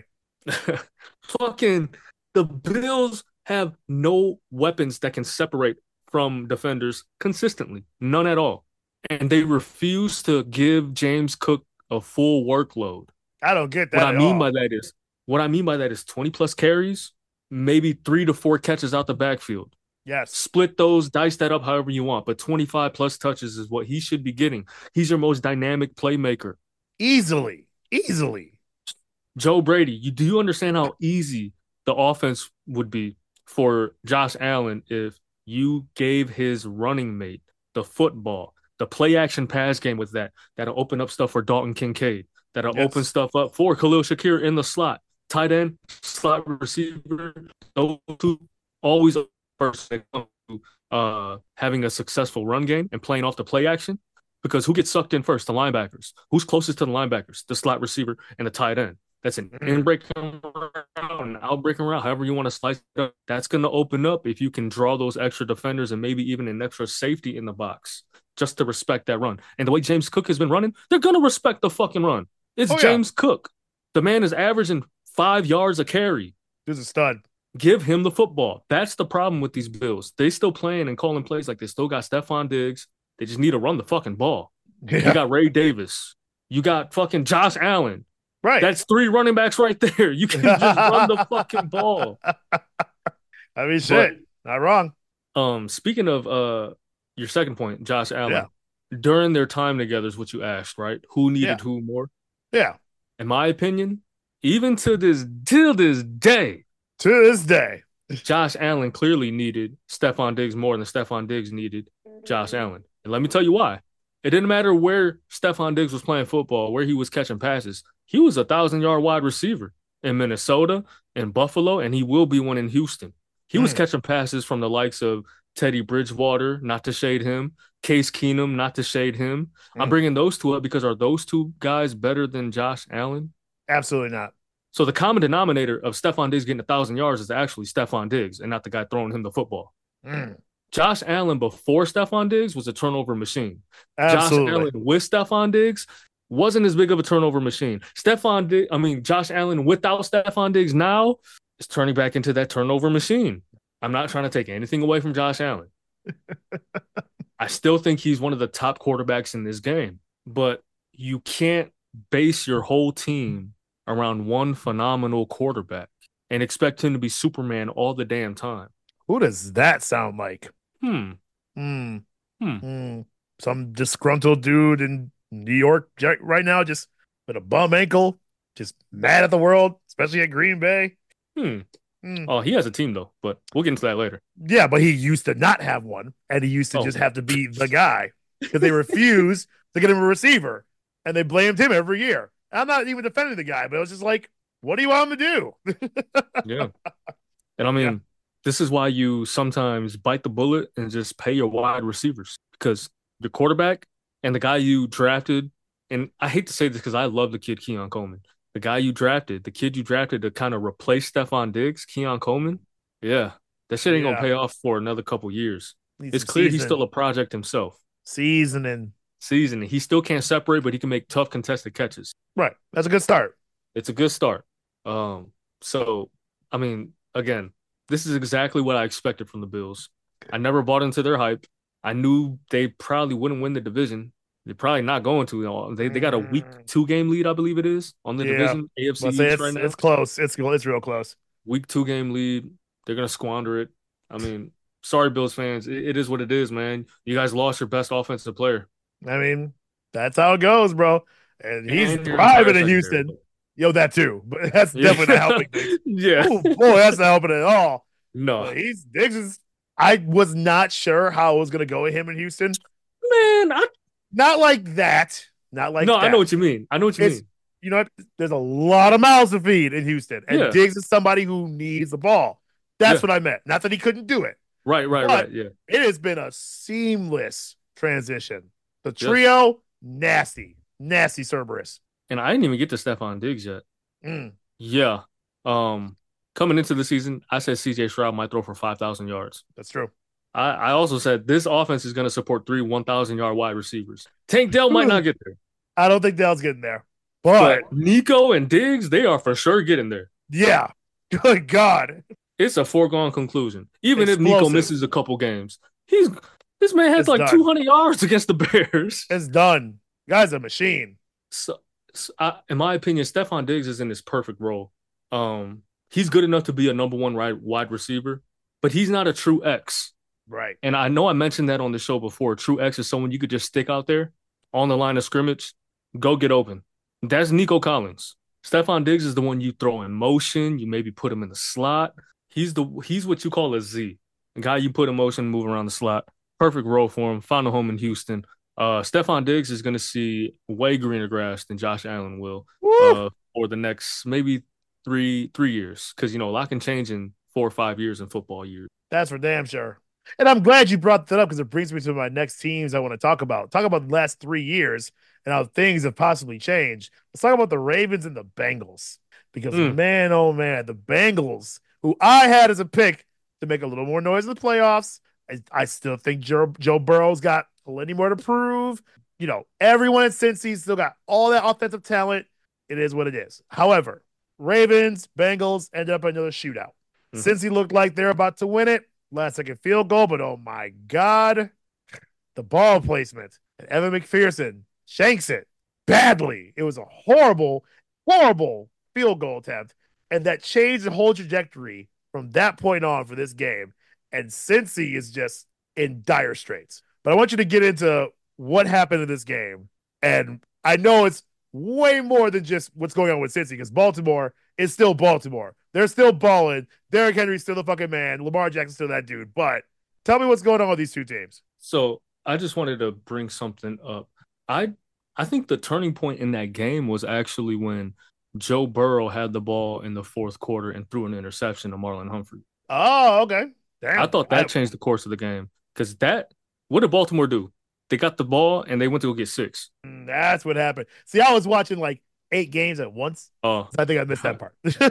Fucking the Bills have no weapons that can separate from defenders consistently. None at all. And they refuse to give James Cook a full workload.
I don't get that.
What I mean by that is 20 plus carries, maybe 3 to 4 catches out the backfield.
Yes.
Split those, dice that up however you want, but 25 plus touches is what he should be getting. He's your most dynamic playmaker.
Easily.
Joe Brady, do you understand how easy the offense would be for Josh Allen if you gave his running mate the football, the play action pass game with that? That'll open up stuff for Dalton Kincaid. That'll open stuff up for Khalil Shakir in the slot. Tight end, slot receiver, those two always first when it comes to having a successful run game and playing off the play action. Because who gets sucked in first? The linebackers. Who's closest to the linebackers? The slot receiver and the tight end. That's an in-breaking round, an out-breaking round, however you want to slice it up. That's going to open up if you can draw those extra defenders and maybe even an extra safety in the box just to respect that run. And the way James Cook has been running, they're going to respect the fucking run. It's James Cook. The man is averaging 5 yards a carry.
Dude's a stud.
Give him the football. That's the problem with these Bills. They still playing and calling plays like they still got Stephon Diggs. They just need to run the fucking ball. Yeah. You got Ray Davis. You got fucking Josh Allen.
Right.
That's 3 running backs right there. You can just run the fucking ball.
I mean, shit. Not wrong.
Speaking of your second point, Josh Allen, during their time together is what you asked, right? Who needed who more?
Yeah.
In my opinion, even till this day, Josh Allen clearly needed Stephon Diggs more than Stephon Diggs needed Josh Allen. And let me tell you why. It didn't matter where Stephon Diggs was playing football, where he was catching passes. He was a 1,000-yard wide receiver in Minnesota, in Buffalo, and he will be one in Houston. He was catching passes from the likes of Teddy Bridgewater, not to shade him, Case Keenum, not to shade him. I'm bringing those two up because are those two guys better than Josh Allen?
Absolutely not.
So the common denominator of Stephon Diggs getting 1,000 yards is actually Stephon Diggs and not the guy throwing him the football. Josh Allen before Stephon Diggs was a turnover machine.
Absolutely.
Josh Allen with Stephon Diggs wasn't as big of a turnover machine. Josh Allen without Stephon Diggs now is turning back into that turnover machine. I'm not trying to take anything away from Josh Allen. I still think he's one of the top quarterbacks in this game, but you can't base your whole team around one phenomenal quarterback and expect him to be Superman all the damn time.
Who does that sound like?
Hmm.
Hmm.
Hmm.
Hmm. Some disgruntled dude in New York right now, just with a bum ankle, just mad at the world, especially at Green Bay.
Hmm.
Hmm.
Oh, he has a team though, but we'll get into that later.
Yeah, but he used to not have one, and he used to
Oh,
just have to be the guy because they refused to get him a receiver, and they blamed him every year. I'm not even defending the guy, but it was just like, what do you want him to do?
yeah. And I
Yeah.
mean, this is why you sometimes bite the bullet and just pay your wide receivers because your quarterback and the guy you drafted, and I hate to say this because I love the kid Keon Coleman. The guy you drafted, the kid you drafted to kind of replace Stephon Diggs, Keon Coleman. Yeah, that shit ain't gonna
Yeah.
pay off for another couple years.
Need
It's
some
clear he's
seasoning.
still a project himself.
Seasoning.
Season, he still can't separate, but he can make tough contested catches.
Right. That's a good start.
It's a good start. So I mean, again, this is exactly what I expected from the Bills. I never bought into their hype. I knew they probably wouldn't win the division. They're probably not going to. They got a week
Mm,
2 game lead, I believe it is, on the
yeah.
division AFC
Let's say
East
it's
right
it's
now.
close. It's real close.
Week 2 game lead. They're gonna squander it. I mean, sorry, Bills fans. It is what it is, man. You guys lost your best offensive player
I mean, that's how it goes, bro. And he's
and your entire
thriving in
secondary.
Houston. Yo, that too. But that's definitely not
Yeah,
helping things.
yeah.
Oh boy, that's not helping at all.
No,
But he's Diggs is I was not sure how it was gonna go with him in Houston.
man.
Not like that. Not
No,
like
I know
that.
what you mean. I know what you
It's
mean.
you know what? There's a lot of mouths to feed in Houston. And
Yeah,
Diggs is somebody who needs the ball. That's
yeah.
what I meant. Not that he couldn't do it.
Right, right,
But
right. Yeah,
it has been a seamless transition. The
yes.
trio, nasty, nasty Cerberus.
And I didn't even get to Stephon Diggs yet.
Mm,
Yeah. Um, Coming into the season, I said CJ Stroud might throw for 5,000 yards.
that's true.
I also said this offense is going to support 3 1,000 yard wide receivers. Tank Dell might not get there,
I don't think Dell's getting there. But
but Nico and Diggs, they are for sure getting there.
yeah, good God.
It's a foregone conclusion. Even if Nico
Explosive.
misses a couple games, he's this man has
It's
like
done.
200 yards against the Bears.
It's done. Guy's a machine.
In my opinion, Stephon Diggs is in his perfect role. He's good enough to be a number one wide receiver, but he's not a true X.
Right.
And I know I mentioned that on the show before. True X is someone you could just stick out there on the line of scrimmage, go get open. That's Nico Collins. Stephon Diggs is the one you throw in motion. You maybe put him in the slot. He's what you call a Z, the guy you put in motion, move around the slot. Perfect role for him. Found a home in Houston. Stephon Diggs is going to see way greener grass than Josh Allen will
Woo!
for the next maybe three years because a lot can change in 4 or 5 years in football years.
That's for damn sure. And I'm glad you brought that up because it brings me to my next teams I want to talk about. Talk about the last 3 years and how things have possibly changed. Let's talk about the Ravens and the Bengals. Because
Mm,
man, oh man, the Bengals, who I had as a pick to make a little more noise in the playoffs. I still think Joe Burrow's got plenty more to prove. Everyone at Cincy's still got all that offensive talent. It is what it is. However, Ravens, Bengals end up another shootout.
mhm.
Cincy looked like they're about to win it. Last second field goal, but oh my God, the ball placement. And Evan McPherson shanks it badly. It was a horrible, horrible field goal attempt. And that changed the whole trajectory from that point on for this game. And Cincy is just in dire straits. But I want you to get into what happened in this game. And I know it's way more than just what's going on with Cincy because Baltimore is still Baltimore. They're still balling. Derrick Henry's still the fucking man. Lamar Jackson's still that dude. But tell me what's going on with these two teams.
So I just wanted to bring something up. I I think the turning point in that game was actually when Joe Burrow had the ball in the fourth quarter and threw an interception to Marlon Humphrey.
Oh, okay.
I
Damn.
thought that changed the course of the game because what did Baltimore do? They got the ball and they went to go get six.
That's what happened. See, I was watching like 8 games at once.
Oh,
So I think I missed that part.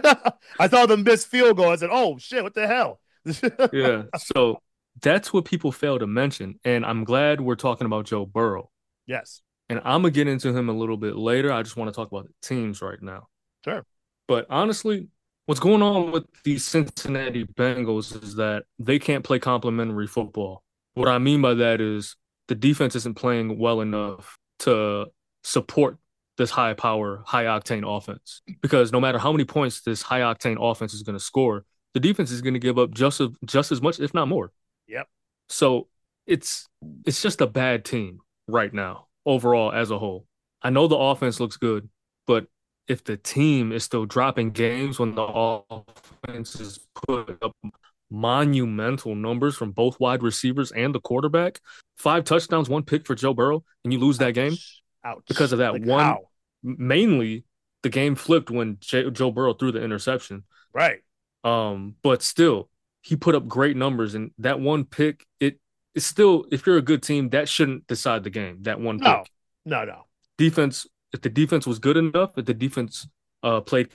I saw them miss field goal. I said, oh, shit, what the hell?
yeah. So that's what people fail to mention. And I'm glad we're talking about Joe Burrow.
Yes.
And I'm going to get into him a little bit later. I just want to talk about the teams right now.
Sure.
But honestly, what's going on with the Cincinnati Bengals is that they can't play complementary football. What I mean by that is the defense isn't playing well enough to support this high power, high octane offense. Because no matter how many points this high octane offense is going to score, the defense is going to give up just as much, if not more.
Yep.
So it's it's just a bad team right now, overall as a whole. I know the offense looks good, but if the team is still dropping games when the offense is putting up monumental numbers from both wide receivers and the quarterback, 5 touchdowns, 1 pick for Joe Burrow, and you lose that game
Ouch.
because of that
Like
one.
how?
Mainly, the game flipped when Joe Burrow threw the interception.
Right.
But still, he put up great numbers, and that 1 pick, it's still, if you're a good team, that shouldn't decide the game. That one
No.
pick.
No.
Defense, if the defense was good enough, if the defense played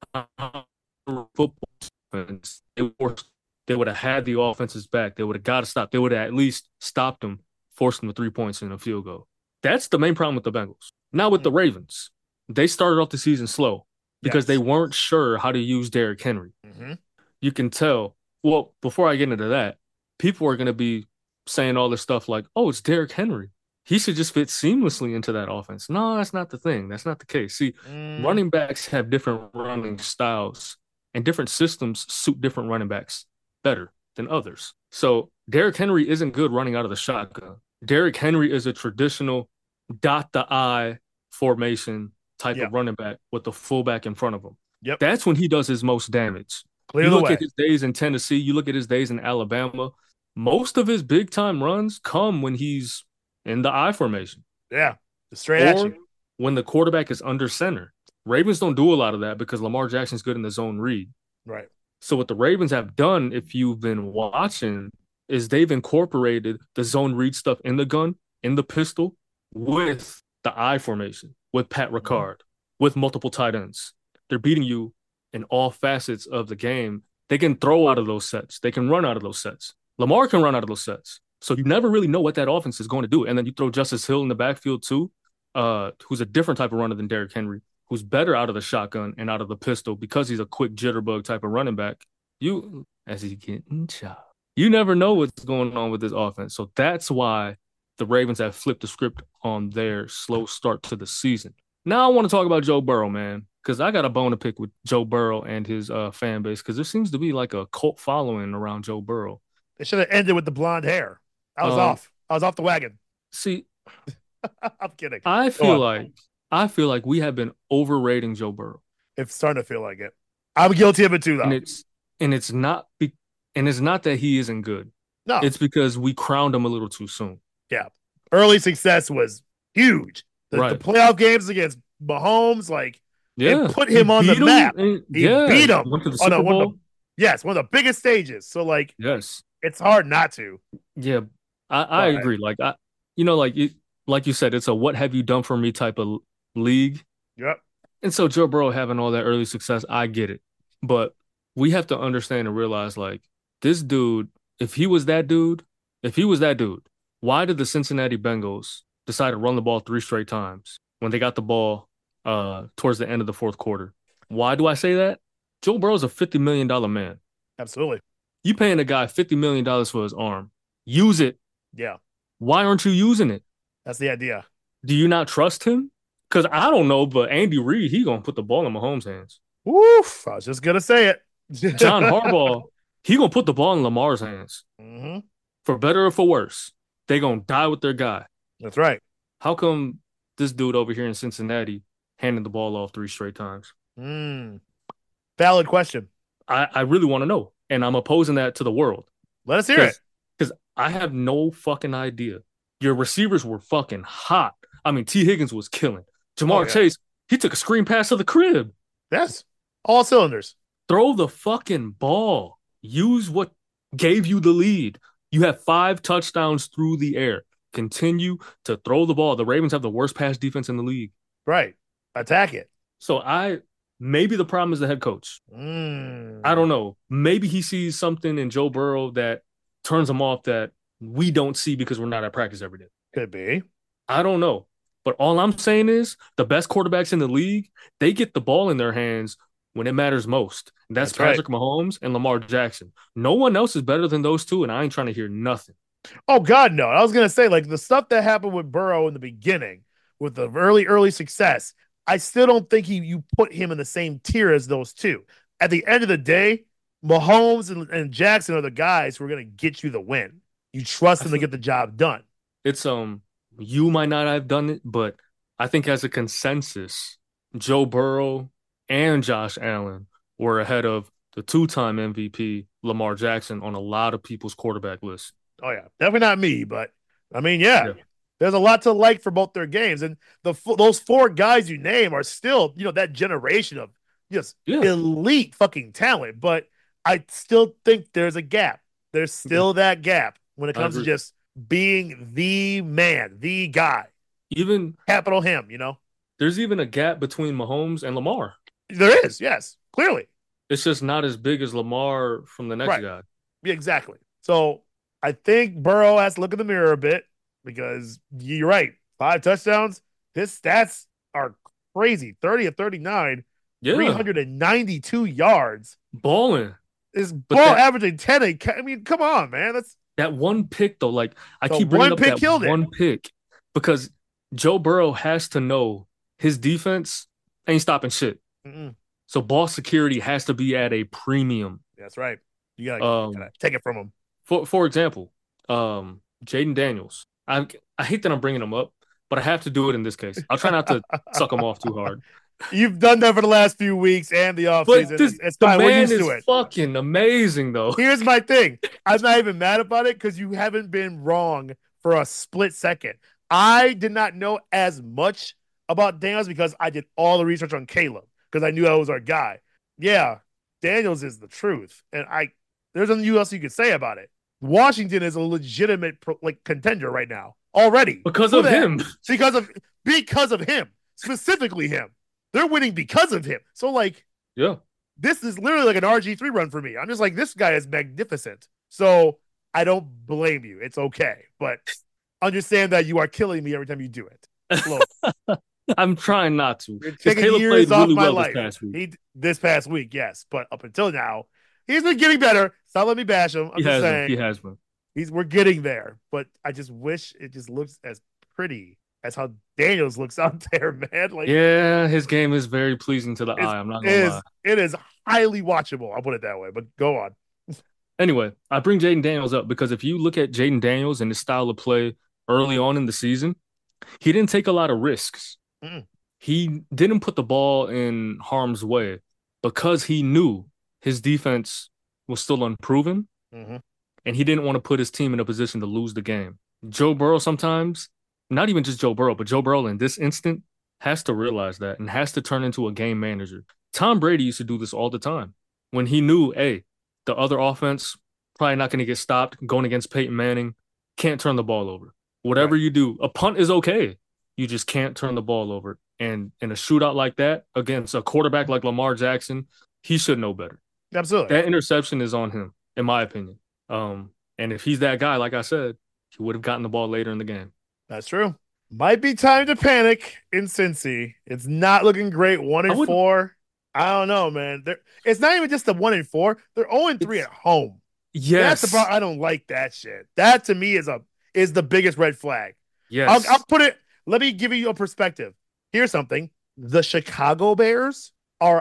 football defense, they would have had the offenses back. They would have got to stop. They would have at least stopped them, forced them to 3 points in a field goal. That's the main problem with the Bengals. Now with the Ravens, they started off the season slow because they weren't sure how to use Derrick Henry.
Mm-hmm.
You can tell. Well, before I get into that, people are going to be saying all this stuff like, "Oh, it's Derrick Henry. He should just fit seamlessly into that offense." No, that's not the thing. That's not the case. See, running backs have different running styles, and different systems suit different running backs better than others. So Derrick Henry isn't good running out of the shotgun. Derrick Henry is a traditional dot the I formation type of running back with the fullback in front of him.
Yep.
That's when he does his most damage.
Clear
you
the
look
way.
at his days in Tennessee, you look at his days in Alabama, most of his big time runs come when he's in the I formation.
Yeah. Straight at you.
When the quarterback is under center. Ravens don't do a lot of that because Lamar Jackson's good in the zone read.
Right.
So what the Ravens have done, if you've been watching, is they've incorporated the zone read stuff in the gun, in the pistol, with the I formation, with Pat Ricard, with multiple tight ends. They're beating you in all facets of the game. They can throw out of those sets. They can run out of those sets. Lamar can run out of those sets. So you never really know what that offense is going to do. And then you throw Justice Hill in the backfield too, who's a different type of runner than Derrick Henry, who's better out of the shotgun and out of the pistol because he's a quick jitterbug type of running back. You, as he's getting chopped, you never know what's going on with this offense. So that's why the Ravens have flipped the script on their slow start to the season. Now I want to talk about Joe Burrow, man, because I got a bone to pick with Joe Burrow and his fan base because there seems to be like a cult following around Joe Burrow.
They should have ended with the blonde hair. I was off. I was off the wagon.
See,
I'm kidding.
I feel like we have been overrating Joe Burrow.
It's starting to feel like it. I'm guilty of it too, though.
And it's not that he isn't good.
No,
it's because we crowned him a little too soon.
Yeah, early success was huge. The playoff games against Mahomes, it put him on the map. He beat him.
Went to the Super Bowl.
One of the biggest stages. So,
yes,
it's hard not to.
Yeah, I agree. Like you said, it's a "what have you done for me" type of league.
Yep.
And so Joe Burrow having all that early success, I get it, but we have to understand and realize, this dude, if he was that dude, why did the Cincinnati Bengals decide to run the ball 3 straight times when they got the ball towards the end of the fourth quarter? Why do I say that? Joe Burrow's a $50 million man.
Absolutely.
You paying a guy $50 million for his arm. Use it.
Yeah.
Why aren't you using it?
That's the idea.
Do you not trust him? Because I don't know, but Andy Reid, he going to put the ball in Mahomes' hands.
Woof. I was just going to say it.
John Harbaugh, he going to put the ball in Lamar's hands.
Mm-hmm.
For better or for worse. They going to die with their guy.
That's right.
How come this dude over here in Cincinnati handing the ball off 3 straight times?
Valid question.
I really want to know. And I'm opposing that to the world.
Let us hear it.
Because I have no fucking idea. Your receivers were fucking hot. I mean, T. Higgins was killing. Jamar Chase, he took a screen pass to the crib.
Yes. All cylinders.
Throw the fucking ball. Use what gave you the lead. You have 5 touchdowns through the air. Continue to throw the ball. The Ravens have the worst pass defense in the league.
Right. Attack it.
So maybe the problem is the head coach. I don't know. Maybe he sees something in Joe Burrow that turns him off that we don't see because we're not at practice every day.
Could be.
I don't know. But all I'm saying is the best quarterbacks in the league, they get the ball in their hands when it matters most. And that's
That's right.
Patrick Mahomes and Lamar Jackson. No one else is better than those two, and I ain't trying to hear nothing.
Oh God, no. I was gonna say like the stuff that happened with Burrow in the beginning, with the early success. I still don't think you put him in the same tier as those two. At the end of the day, Mahomes and Jackson are the guys who are gonna get you the win. You trust
I
them to
think
get the job done.
it's you might not have done it, but I think as a consensus, Joe Burrow and Josh Allen were ahead of the two-time MVP Lamar Jackson on a lot of people's quarterback lists.
Oh yeah, definitely not me, but I mean, yeah,
Yeah.
there's a lot to like for both their games, and those four guys you name are still that generation of just
Yeah.
elite fucking talent. But I still think there's a gap. There's
Mhm.
still that gap when it
I
comes to
agree.
just being the man, the guy,
Even
capital him.
there's even a gap between Mahomes and Lamar.
There is, yes, clearly,
It's just not as big as Lamar from the next
right,
guy.
yeah, exactly. So I think Burrow has to look in the mirror a bit because you're right. 5 touchdowns. His stats are crazy. 30 of 39,
Yeah,
392 yards.
balling.
His
But
ball averaging 10. I mean, come on, man. That's
that one pick though, like I
the
keep bringing
one
up
pick
that
killed it.
one pick because Joe Burrow has to know his defense ain't stopping shit.
Mm-mm.
So ball security has to be at a premium.
That's right. You gotta
Um,
take it from him.
for example, Jaden Daniels. I hate that I'm bringing him up, but I have to do it in this case. I'll try not to suck him off too hard.
You've done that for the last few weeks and the
But
offseason. It's
the
fine. We're
man
used
is
to it.
fucking amazing though.
Here's my thing. I'm not even mad about it because you haven't been wrong for a split second. I did not know as much about Daniels because I did all the research on Caleb because I knew that was our guy. Yeah, Daniels is the truth, and there's nothing else you could say about it. Washington is a legitimate contender right now already.
Because
Who
of
the
him.
because of him, specifically him. They're winning because of him. So
Yeah.
this is literally like an RG3 run for me. I'm just like, this guy is magnificent. So I don't blame you. It's okay. But understand that you are killing me every time you do it. Slowly.
I'm trying not to.
You're
Because
taking
Caleb
years
played
off
really
my
well this
life.
past week.
This past week, yes. But up until now, he's been getting better. Stop letting me bash him. I'm
He
just
has been.
saying
He has been.
we're getting there. But I just wish it just looks as pretty as how Daniels looks out there, man. Like
Yeah, his game is very pleasing to the
it's,
eye. I'm not
it
gonna lie.
is it is highly watchable. I'll put it that way. But go on.
Anyway, I bring Jaden Daniels up because if you look at Jaden Daniels and his style of play early on in the season, he didn't take a lot of risks.
Mm-mm.
He didn't put the ball in harm's way because he knew his defense was still unproven
Mm-hmm.
and he didn't want to put his team in a position to lose the game. Joe Burrow sometimes, not even just Joe Burrow, but Joe Burrow in this instant has to realize that and has to turn into a game manager. Tom Brady used to do this all the time when he knew, hey, the other offense probably not going to get stopped going against Peyton Manning, can't turn the ball over. Whatever
Right.
you do, a punt is okay. You just can't turn the ball over. And in a shootout like that against a quarterback like Lamar Jackson, he should know better.
Absolutely.
That interception is on him, in my opinion. And if he's that guy, like I said, he would have gotten the ball later in the game.
That's true. Might be time to panic in Cincy. It's not looking great. One
I
and
wouldn't.
four. I don't know, man. It's not even just the 1-4. They're 0-3
It's
at home. That's the
yes,
problem. I don't like that shit. That to me is the biggest red flag. I'll
yes,
put it. Let me give you a perspective. Here's something. The Chicago Bears are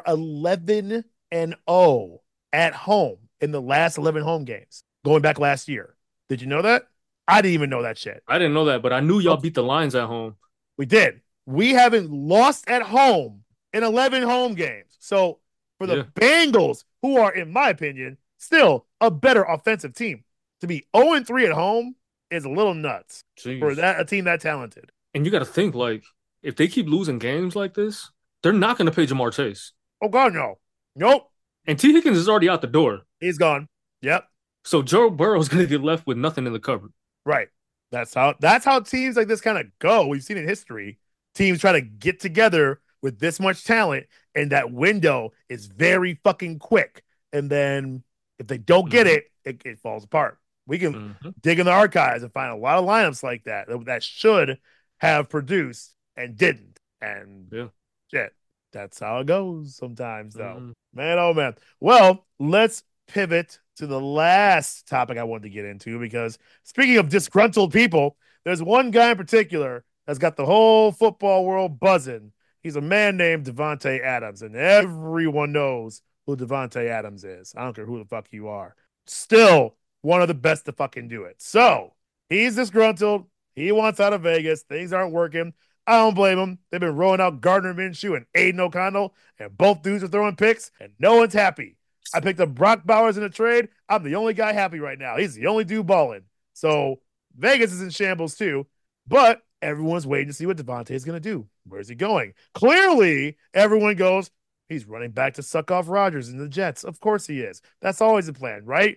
11-0 at home in the last 11 home games going back last year. Did you know that? I didn't even know that shit.
I didn't know that, but I knew y'all beat the Lions at home.
We did. We haven't lost at home in 11 home games. So for the
Yeah,
Bengals, who are, in my opinion, still a better offensive team, to be 0-3 at home is a little nuts for
jeez.
a team that talented.
And you got to think like if they keep losing games like this, they're not going to pay Jamar Chase.
Oh God, no. Nope.
And T Higgins is already out the door,
He's gone. Yep.
so Joe Burrow is going to get left with nothing in the cupboard.
Right. That's how teams like this kind of go. We've seen in history. Teams try to get together with this much talent, and that window is very fucking quick. And then if they don't get
Mhm,
it falls apart. We can
mhm.
dig in the archives and find a lot of lineups like that should have produced and didn't. And
Yeah.
shit, that's how it goes sometimes, though.
Mhm.
Man, oh man. Well, let's pivot to the last topic I wanted to get into because speaking of disgruntled people, there's one guy in particular that's got the whole football world buzzing. He's a man named Devontae Adams, and everyone knows who Devontae Adams is. I don't care who the fuck you are. Still one of the best to fucking do it. So he's disgruntled. He wants out of Vegas. Things aren't working. I don't blame him. They've been rolling out Gardner Minshew and Aiden O'Connell, and both dudes are throwing picks, and no one's happy. I picked up Brock Bowers in a trade. I'm the only guy happy right now. He's the only dude balling. So Vegas is in shambles too, but everyone's waiting to see what Devontae is going to do. Where's he going? Clearly, everyone goes, he's running back to suck off Rodgers and the Jets. Of course he is. That's always the plan, right?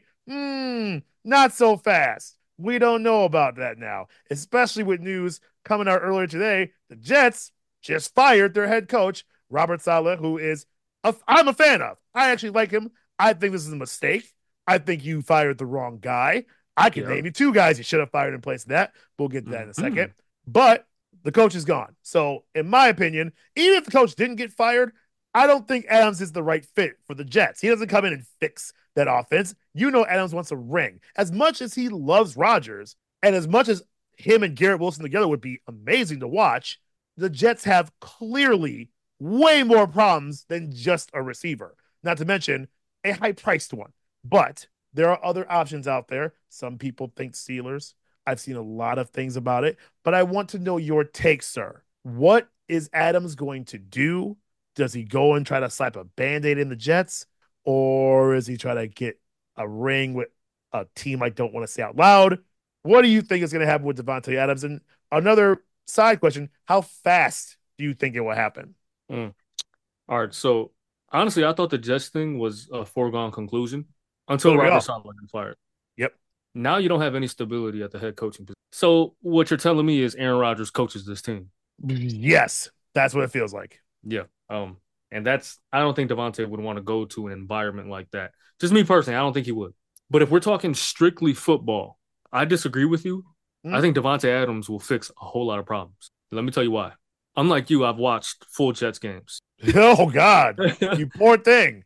Not so fast. We don't know about that now, especially with news coming out earlier today. The Jets just fired their head coach, Robert Saleh, who is I'm a fan of. I actually like him. I think this is a mistake. I think you fired the wrong guy. I can name you two guys you should have fired in place of that. We'll get to that in a second. But the coach is gone. So, in my opinion, even if the coach didn't get fired, I don't think Adams is the right fit for the Jets. He doesn't come in and fix that offense. You know, Adams wants a ring. As much as he loves Rodgers, and as much as him and Garrett Wilson together would be amazing to watch, the Jets have clearly way more problems than just a receiver, not to mention a high priced one. But there are other options out there. Some people think Steelers. I've seen a lot of things about it, but I want to know your take, sir. What is Adams going to do? Does he go and try to slap a band-aid in the Jets? Or is he trying to get a ring with a team I don't want to say out loud? What do you think is going to happen with Devontae Adams? And another side question, how fast do you think it will happen?
Mm. All right. So honestly, I thought the Jets thing was a foregone conclusion until Robert Saleh got fired.
Yep.
Now you don't have any stability at the head coaching position. So what you're telling me is Aaron Rodgers coaches this team.
Yes, that's what it feels like.
Yeah. And that's I don't think Devontae would want to go to an environment like that. Just me personally, I don't think he would. But if we're talking strictly football, I disagree with you. I think Devontae Adams will fix a whole lot of problems. Let me tell you why. Unlike you, I've watched full Jets games.
Oh God, you poor thing.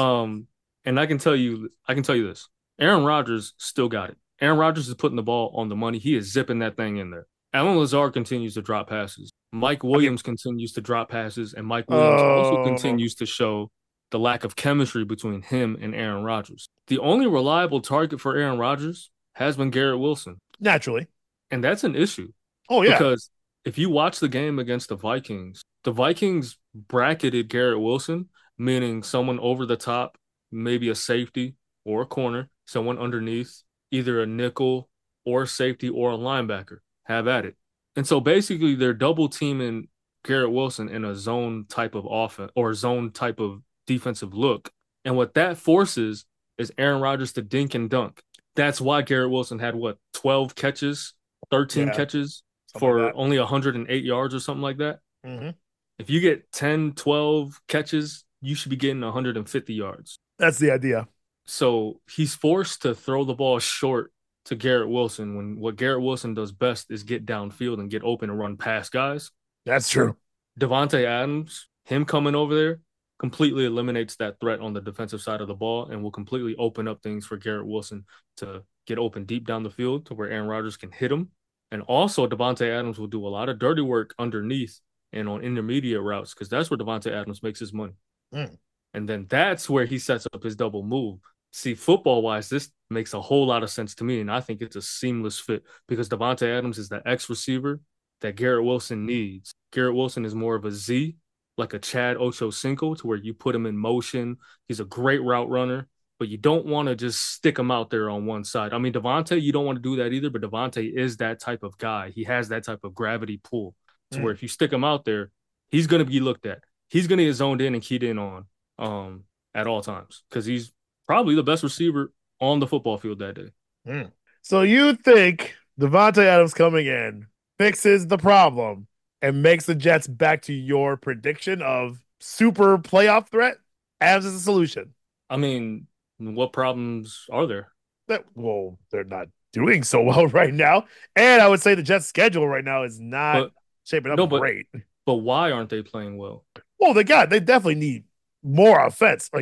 And I can tell you this. Aaron Rodgers still got it. Aaron Rodgers is putting the ball on the money. He is zipping that thing in there. Allen Lazard continues to drop passes. Mike Williams continues to drop passes, and Mike Williams also continues to show the lack of chemistry between him and Aaron Rodgers. The only reliable target for Aaron Rodgers has been Garrett Wilson.
Naturally.
And that's an issue.
Oh, yeah.
Because if you watch the game against the Vikings bracketed Garrett Wilson, meaning someone over the top, maybe a safety or a corner, someone underneath, either a nickel or a safety or a linebacker. Have at it. And so basically they're double teaming Garrett Wilson in a zone type of offense or zone type of defensive look. And what that forces is Aaron Rodgers to dink and dunk. That's why Garrett Wilson had 12 catches, 13 catches for like only 108 yards or something like that.
Mm-hmm.
If you get 10, 12 catches, you should be getting 150 yards.
That's the idea.
So he's forced to throw the ball short to Garrett Wilson when what Garrett Wilson does best is get downfield and get open and run past guys.
That's true.
Devontae Adams, him coming over there, completely eliminates that threat on the defensive side of the ball and will completely open up things for Garrett Wilson to get open deep down the field to where Aaron Rodgers can hit him. And also Devontae Adams will do a lot of dirty work underneath and on intermediate routes because that's where Devontae Adams makes his money. And then that's where he sets up his double move. See, football-wise, this makes a whole lot of sense to me, and I think it's a seamless fit because Devontae Adams is the X receiver that Garrett Wilson needs. Garrett Wilson is more of a Z, like a Chad Ochocinco, to where you put him in motion. He's a great route runner, but you don't want to just stick him out there on one side. I mean, Devontae, you don't want to do that either, but Devontae is that type of guy. He has that type of gravity pull to where if you stick him out there, he's going to be looked at. He's going to get zoned in and keyed in on at all times because he's probably the best receiver on the football field that day.
So you think Devontae Adams coming in fixes the problem and makes the Jets back to your prediction of super playoff threat? Adams is a solution.
I mean, what problems are there?
Well, they're not doing so well right now. And I would say the Jets' schedule right now is not shaping up great.
But why aren't they playing well?
Well, they definitely need more offense. Like,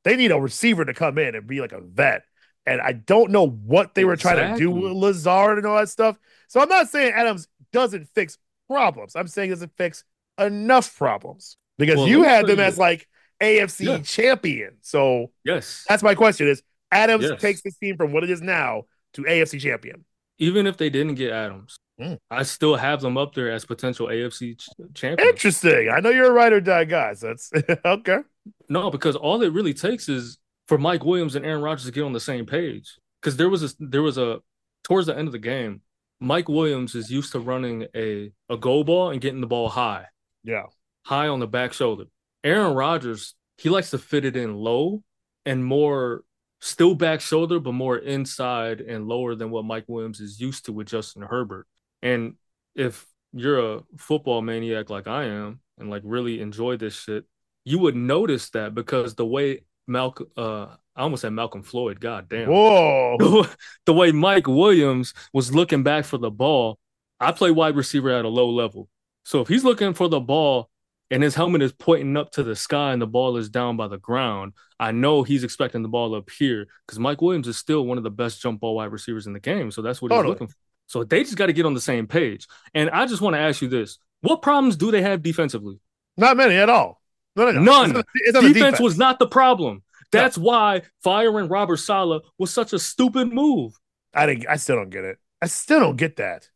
They need a receiver to come in and be like a vet. And I don't know what they were trying to do with
Exactly.
Lazard and all that stuff. So I'm not saying Adams doesn't fix problems. I'm saying it doesn't fix enough problems because
Well,
you
let me
had
tell
them
you
as
this.
like
Yeah.
AFC champion. So
Yes.
that's my question: is Adams takes
Yes.
this team from what it is now to AFC champion?
Even if they didn't get Adams,
Mm.
I still have them up there as potential AFC champions.
Interesting. I know you're a ride or die guy, so that's okay.
No, because all it really takes is for Mike Williams and Aaron Rodgers to get on the same page. Because there was a towards the end of the game, Mike Williams is used to running a go ball and getting the ball
Yeah.
high on the back shoulder. Aaron Rodgers, he likes to fit it in low and more still back shoulder, but more inside and lower than what Mike Williams is used to with Justin Herbert. And if you're a football maniac like I am and like really enjoy this shit, you would notice that because the way Malcolm I almost said Malcolm Floyd, god damn.
Whoa.
The way Mike Williams was looking back for the ball, I play wide receiver at a low level. So if he's looking for the ball and his helmet is pointing up to the sky and the ball is down by the ground, I know he's expecting the ball up here because Mike Williams is still one of the best jump ball wide receivers in the game. So that's what he's
Totally.
looking for. So they just got to get on the same page. And I just want to ask you this: what problems do they have defensively?
Not many at all. No.
None.
It's on the
Defense was
defense.
not the problem.
No,
That's why firing Robert Sala was such a stupid move.
I still don't get it. I still don't get that.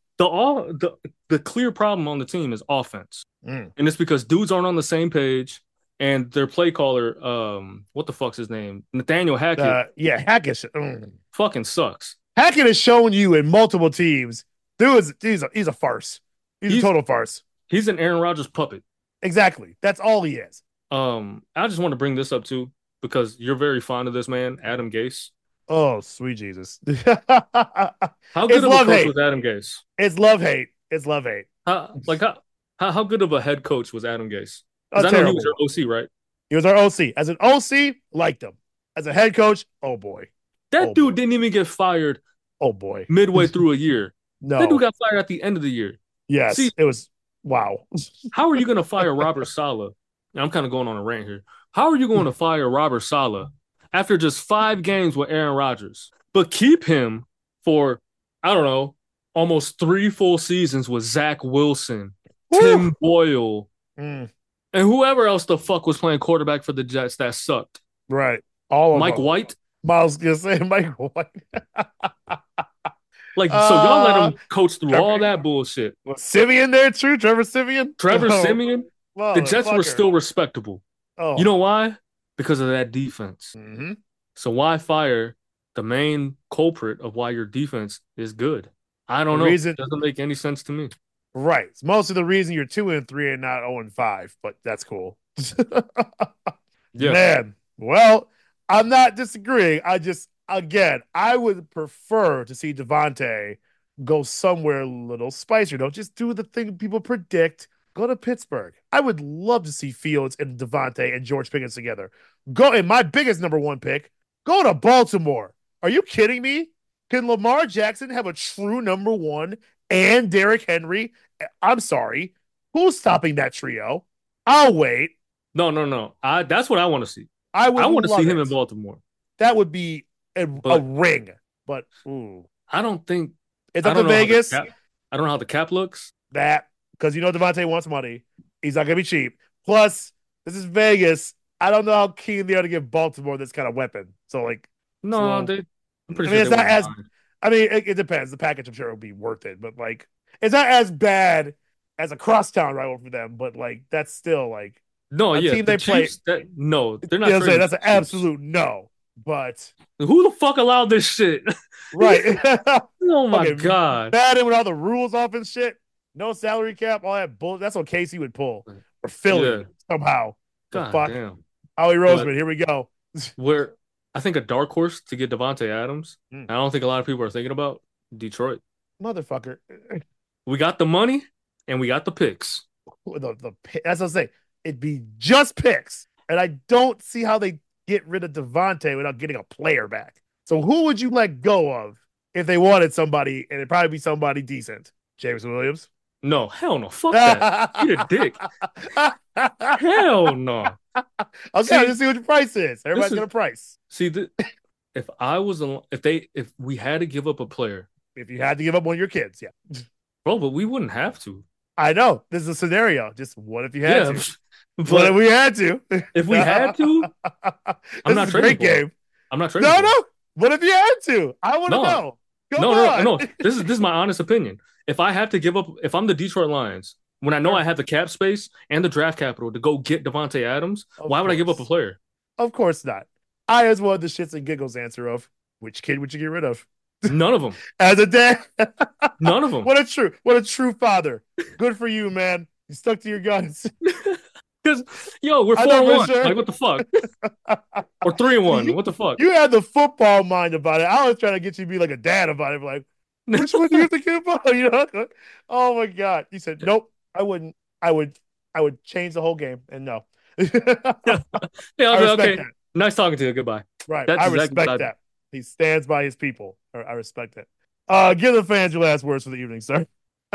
The clear problem on the team is offense.
Mm.
And it's because dudes aren't on the same page and their play caller, what the fuck's his name? Nathaniel Hackett
Yeah, Hackett.
fucking sucks.
Hackett has shown you in multiple teams. He's a farce. He's a
He's
total farce.
he's an Aaron Rodgers puppet.
Exactly. That's all he is.
I just want to bring this up too because you're very fond of this man, Adam Gase.
Oh, sweet Jesus.
How good
It's
of a
love
coach
hate.
was Adam Gase?
It's love hate. It's love hate.
How good of a head coach was Adam Gase?
A
Because I know he was
terrible
your
one.
OC, right?
He was our OC. As an OC, liked him. As a head coach, oh boy.
That
Oh boy.
dude didn't even get fired
Oh boy.
midway through a year. That dude
No.
got fired at the end of the year. See,
Yes. It was wow.
how are you going to fire Robert Sala? I'm kind of going on a rant here. How are you going to fire Robert Sala after just 5 games with Aaron Rodgers, but keep him for, I don't know, almost 3 full seasons with Zach Wilson, Tim Boyle,
Mm,
and whoever else the fuck was playing quarterback for the Jets that sucked?
right. All of
Mike
them.
White?
Miles gonna say Mike White.
Like, so y'all let him coach through
Trevor,
all that bullshit.
was Simeon there too? Trevor Simeon?
Trevor
Oh,
Simeon, the Jets were
motherfucker.
still respectable.
Oh.
You know why? Because of that defense.
Mhm.
So why fire the main culprit of why your defense is good? I don't
The
know.
reason-
It doesn't make any sense to me.
Right. It's most of the reason you're 2-3 and not 0-5, but that's cool.
Yeah.
Man. Well, I'm not disagreeing. Again, I would prefer to see Devontae go somewhere a little spicier. Don't just do the thing people predict. Go to Pittsburgh. I would love to see Fields and Devontae and George Pickens together. Go, and my biggest number one pick, go to Baltimore. Are you kidding me? Can Lamar Jackson have a true number one and Derrick Henry? I'm sorry. Who's stopping that trio? I'll wait.
No. That's what I want to see.
I would
I want to
love
see him
it.
in Baltimore.
That would be a
But-
ring. But ooh.
I don't think
It's
I
up
don't
to
know how the
Vegas.
I don't know how the cap looks.
That because Devontae wants money. He's not gonna be cheap. Plus, this is Vegas. I don't know how keen they are to give Baltimore this kind of weapon. So like,
No,
So-
I'm pretty
I
sure
mean, it's
they
not
wouldn't
as
mind.
I mean, it depends. The package, I'm sure, will be worth it, but like, it's not as bad as a crosstown rival for them. But like, that's still like,
No,
a
yeah,
team
the
they play-
Chiefs, no, they're
you
not.
know what I'm saying?
trading
That's an
the Chiefs.
absolute no. But
Who the fuck allowed this shit?
right,
Oh my
Okay,
god.
Madden with all the rules off and shit, no salary cap, all that bull. That's what Casey would pull or Philly
Yeah.
somehow. The
God
fuck,
damn.
Howie Roseman. Here we go.
Where I think a dark horse to get Devontae Adams.
Mm.
I don't think a lot of people are thinking about Detroit.
Motherfucker.
We got the money and we got the picks.
That's what I'm saying. It'd be just picks. And I don't see how they get rid of Devontae without getting a player back. So who would you let go of if they wanted somebody, and it'd probably be somebody decent? James Williams?
No, hell no. Fuck that. Eat a dick. Hell no.
Okay,
See,
just see what your price is.
this
Everybody's
is
got a price.
see the if I was if we had to give up a player,
If you had to give up one of your kids, yeah.
bro, but we wouldn't have to.
I know. This is a scenario. Just what if you had
Yeah,
to? What if
but
we had to?
if we had to, I'm
This
not
is a
trading
great
for him.
game.
I'm not trading
No,
for him.
no. What if you had to? I want to
No,
know. Come
no, no,
on.
no. This is my honest opinion. If I have to give up, if I'm the Detroit Lions, when I know I
Sure.
have the cap space and the draft capital to go get Devontae Adams,
Of
why would I give up a
course.
player?
Of course not. I as well the shits and giggles answer of which kid would you get rid of?
None of them.
As a dad.
None of them.
What a true father. Good for you, man. You stuck to your guns.
Because yo, we're
I
four
know
and
for
one.
sure.
Like what the fuck? Or 3-1.
you,
What the fuck?
you had the football mind about it. I was trying to get you to be like a dad about it. Like, which one do you think about? You know? Oh my God. He said, nope, I wouldn't. I would change the whole game. And no.
Yeah, I
I
was like,
respect
okay,
that.
nice talking to you. Goodbye.
Right.
That's
I
exactly what I
respect
do.
that. He stands by his people. I respect it. Give the fans your last words for the evening, sir.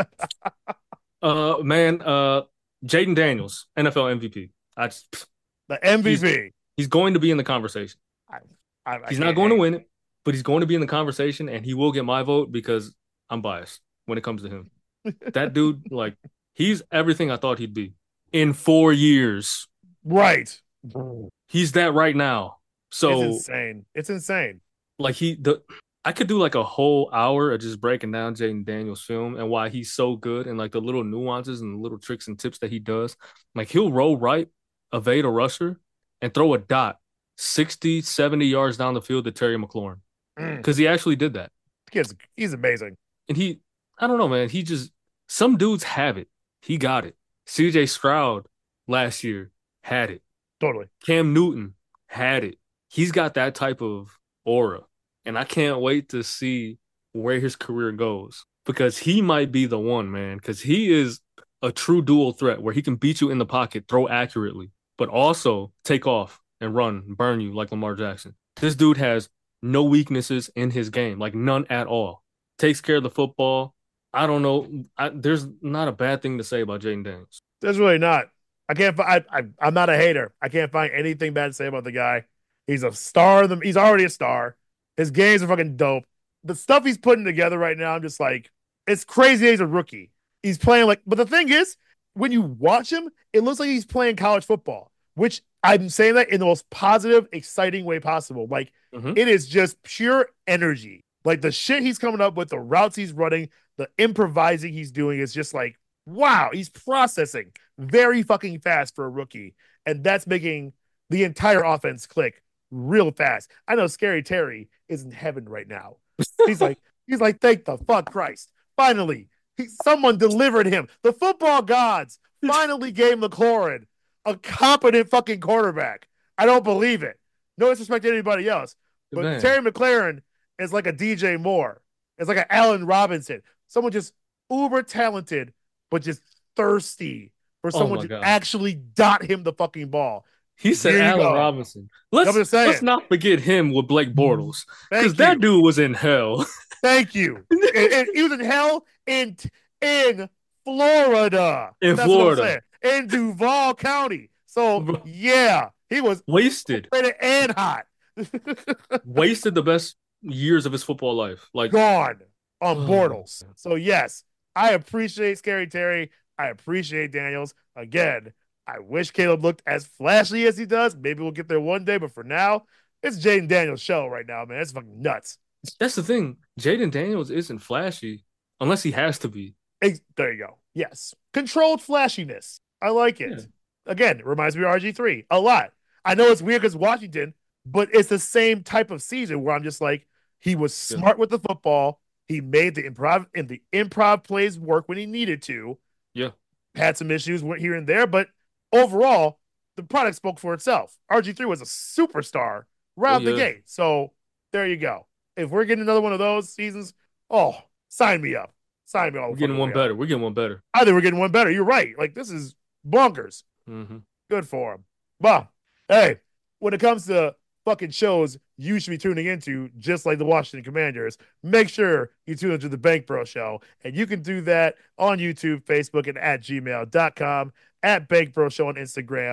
Man, Jaden Daniels, NFL MVP. I just,
The
he's
MVP.
he's going to be in the conversation.
I, I
He's not
can't
going to
hate.
win it, but he's going to be in the conversation, and he will get my vote because I'm biased when it comes to him. That dude, like, he's everything I thought he'd be in 4 years.
Right.
He's that right now.
It's
So,
insane. It's insane.
like, I could do like a whole hour of just breaking down Jaden Daniels' film and why he's so good and like the little nuances and the little tricks and tips that he does. Like, he'll roll right, evade a rusher, and throw a dot 60, 70 yards down the field to Terry McLaurin
Mm.
because he actually did that.
He's amazing.
And I don't know, man. Some dudes have it. He got it. CJ Stroud last year had it.
Totally.
Cam Newton had it. He's got that type of aura. And I can't wait to see where his career goes because he might be the one, man. Because he is a true dual threat where he can beat you in the pocket, throw accurately, but also take off and run, and burn you like Lamar Jackson. This dude has no weaknesses in his game, like none at all. Takes care of the football. I don't know. There's not a bad thing to say about Jaden Daniels.
There's really not. I can't. I'm not a hater. I can't find anything bad to say about the guy. He's a star. He's already a star. His games are fucking dope. The stuff he's putting together right now, I'm just like, it's crazy. He's a rookie. He's playing like, but the thing is, when you watch him, it looks like he's playing college football, which I'm saying that in the most positive, exciting way possible. Like,
Mm-hmm.
it is just pure energy. Like the shit he's coming up with, the routes he's running, the improvising he's doing is just like, wow, he's processing very fucking fast for a rookie. And that's making the entire offense click real fast. I know Scary Terry is in heaven right now. He's like, thank the fuck Christ. Finally, someone delivered him. The football gods finally gave McLaurin a competent fucking quarterback. I don't believe it. No disrespect to anybody else, but
Man.
Terry McLaurin is like a DJ Moore. It's like an Allen Robinson. Someone just uber talented, but just thirsty for
Oh
someone
my
to
God.
actually dot him the fucking ball.
He said
Here you
Allen
go.
Robinson.
I'm just
Let's
saying.
not forget him with Blake Bortles because
Thank
that
you.
dude was in hell.
Thank you. He was in hell in Florida.
In
That's
Florida.
what I'm saying. In Duval County. So
Bro.
yeah, he was
Wasted
and hot.
the best years of his football life. Like,
Gone on
Oh.
Bortles. So yes, I appreciate Scary Terry. I appreciate Daniels. Again, I wish Caleb looked as flashy as he does. Maybe we'll get there one day, but for now, it's Jaden Daniels' show right now, man. It's fucking nuts.
that's the thing. Jaden Daniels isn't flashy unless he has to be.
There you go. Yes. Controlled flashiness. I like it.
Yeah.
Again, it reminds me of RG3 a lot. I know it's weird because Washington, but it's the same type of season where I'm just like, he was smart with the football. He made the improv plays work when he needed to.
Yeah.
Had some issues here and there, but overall, the product spoke for itself. RG3 was a superstar right out the gate. So there you go. If we're getting another one of those seasons, sign me up. Sign me all.
We're getting one better. We're getting one better.
I think we're getting one better. You're right. Like, this is bonkers.
Mm-hmm.
Good for him. Well, hey, when it comes to fucking shows you should be tuning into, just like the Washington Commanders, make sure you tune into the Bank Bro Show. And you can do that on YouTube, Facebook, and at gmail.com, at Bank Bro Show on Instagram.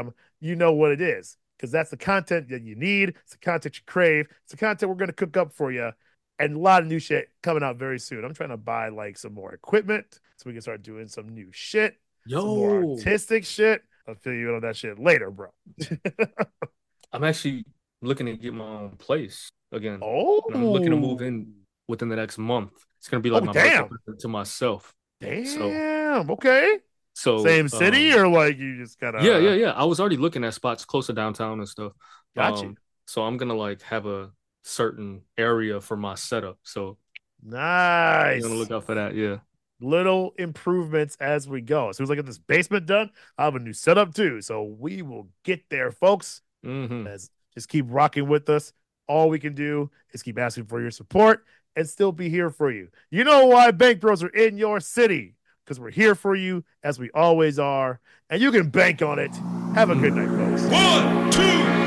you know what it is. Because that's the content that you need. It's the content you crave. It's the content we're going to cook up for you. And a lot of new shit coming out very soon. I'm trying to buy like some more equipment so we can start doing some new shit, some more
Yo,
artistic shit. I'll fill you in on that shit later, bro.
I'm actually looking to get my own place again.
Oh,
And I'm looking to move in within the next month. It's gonna be like
Oh,
my birthday
damn.
present to myself.
Damn. Okay.
So
Same city or like you just gotta.
yeah. I was already looking at spots closer downtown and stuff.
Got you.
So I'm gonna like have a certain area for my setup. So I'm
Nice.
gonna look out for that. Yeah.
Little improvements as we go. As soon as I get this basement done, I have a new setup too. So we will get there, folks.
Mm-hmm.
As just keep rocking with us. All we can do is keep asking for your support and still be here for you. You know why Bank Bros are in your city? Because we're here for you as we always are, and you can bank on it. Have a good night, folks.
1, 2,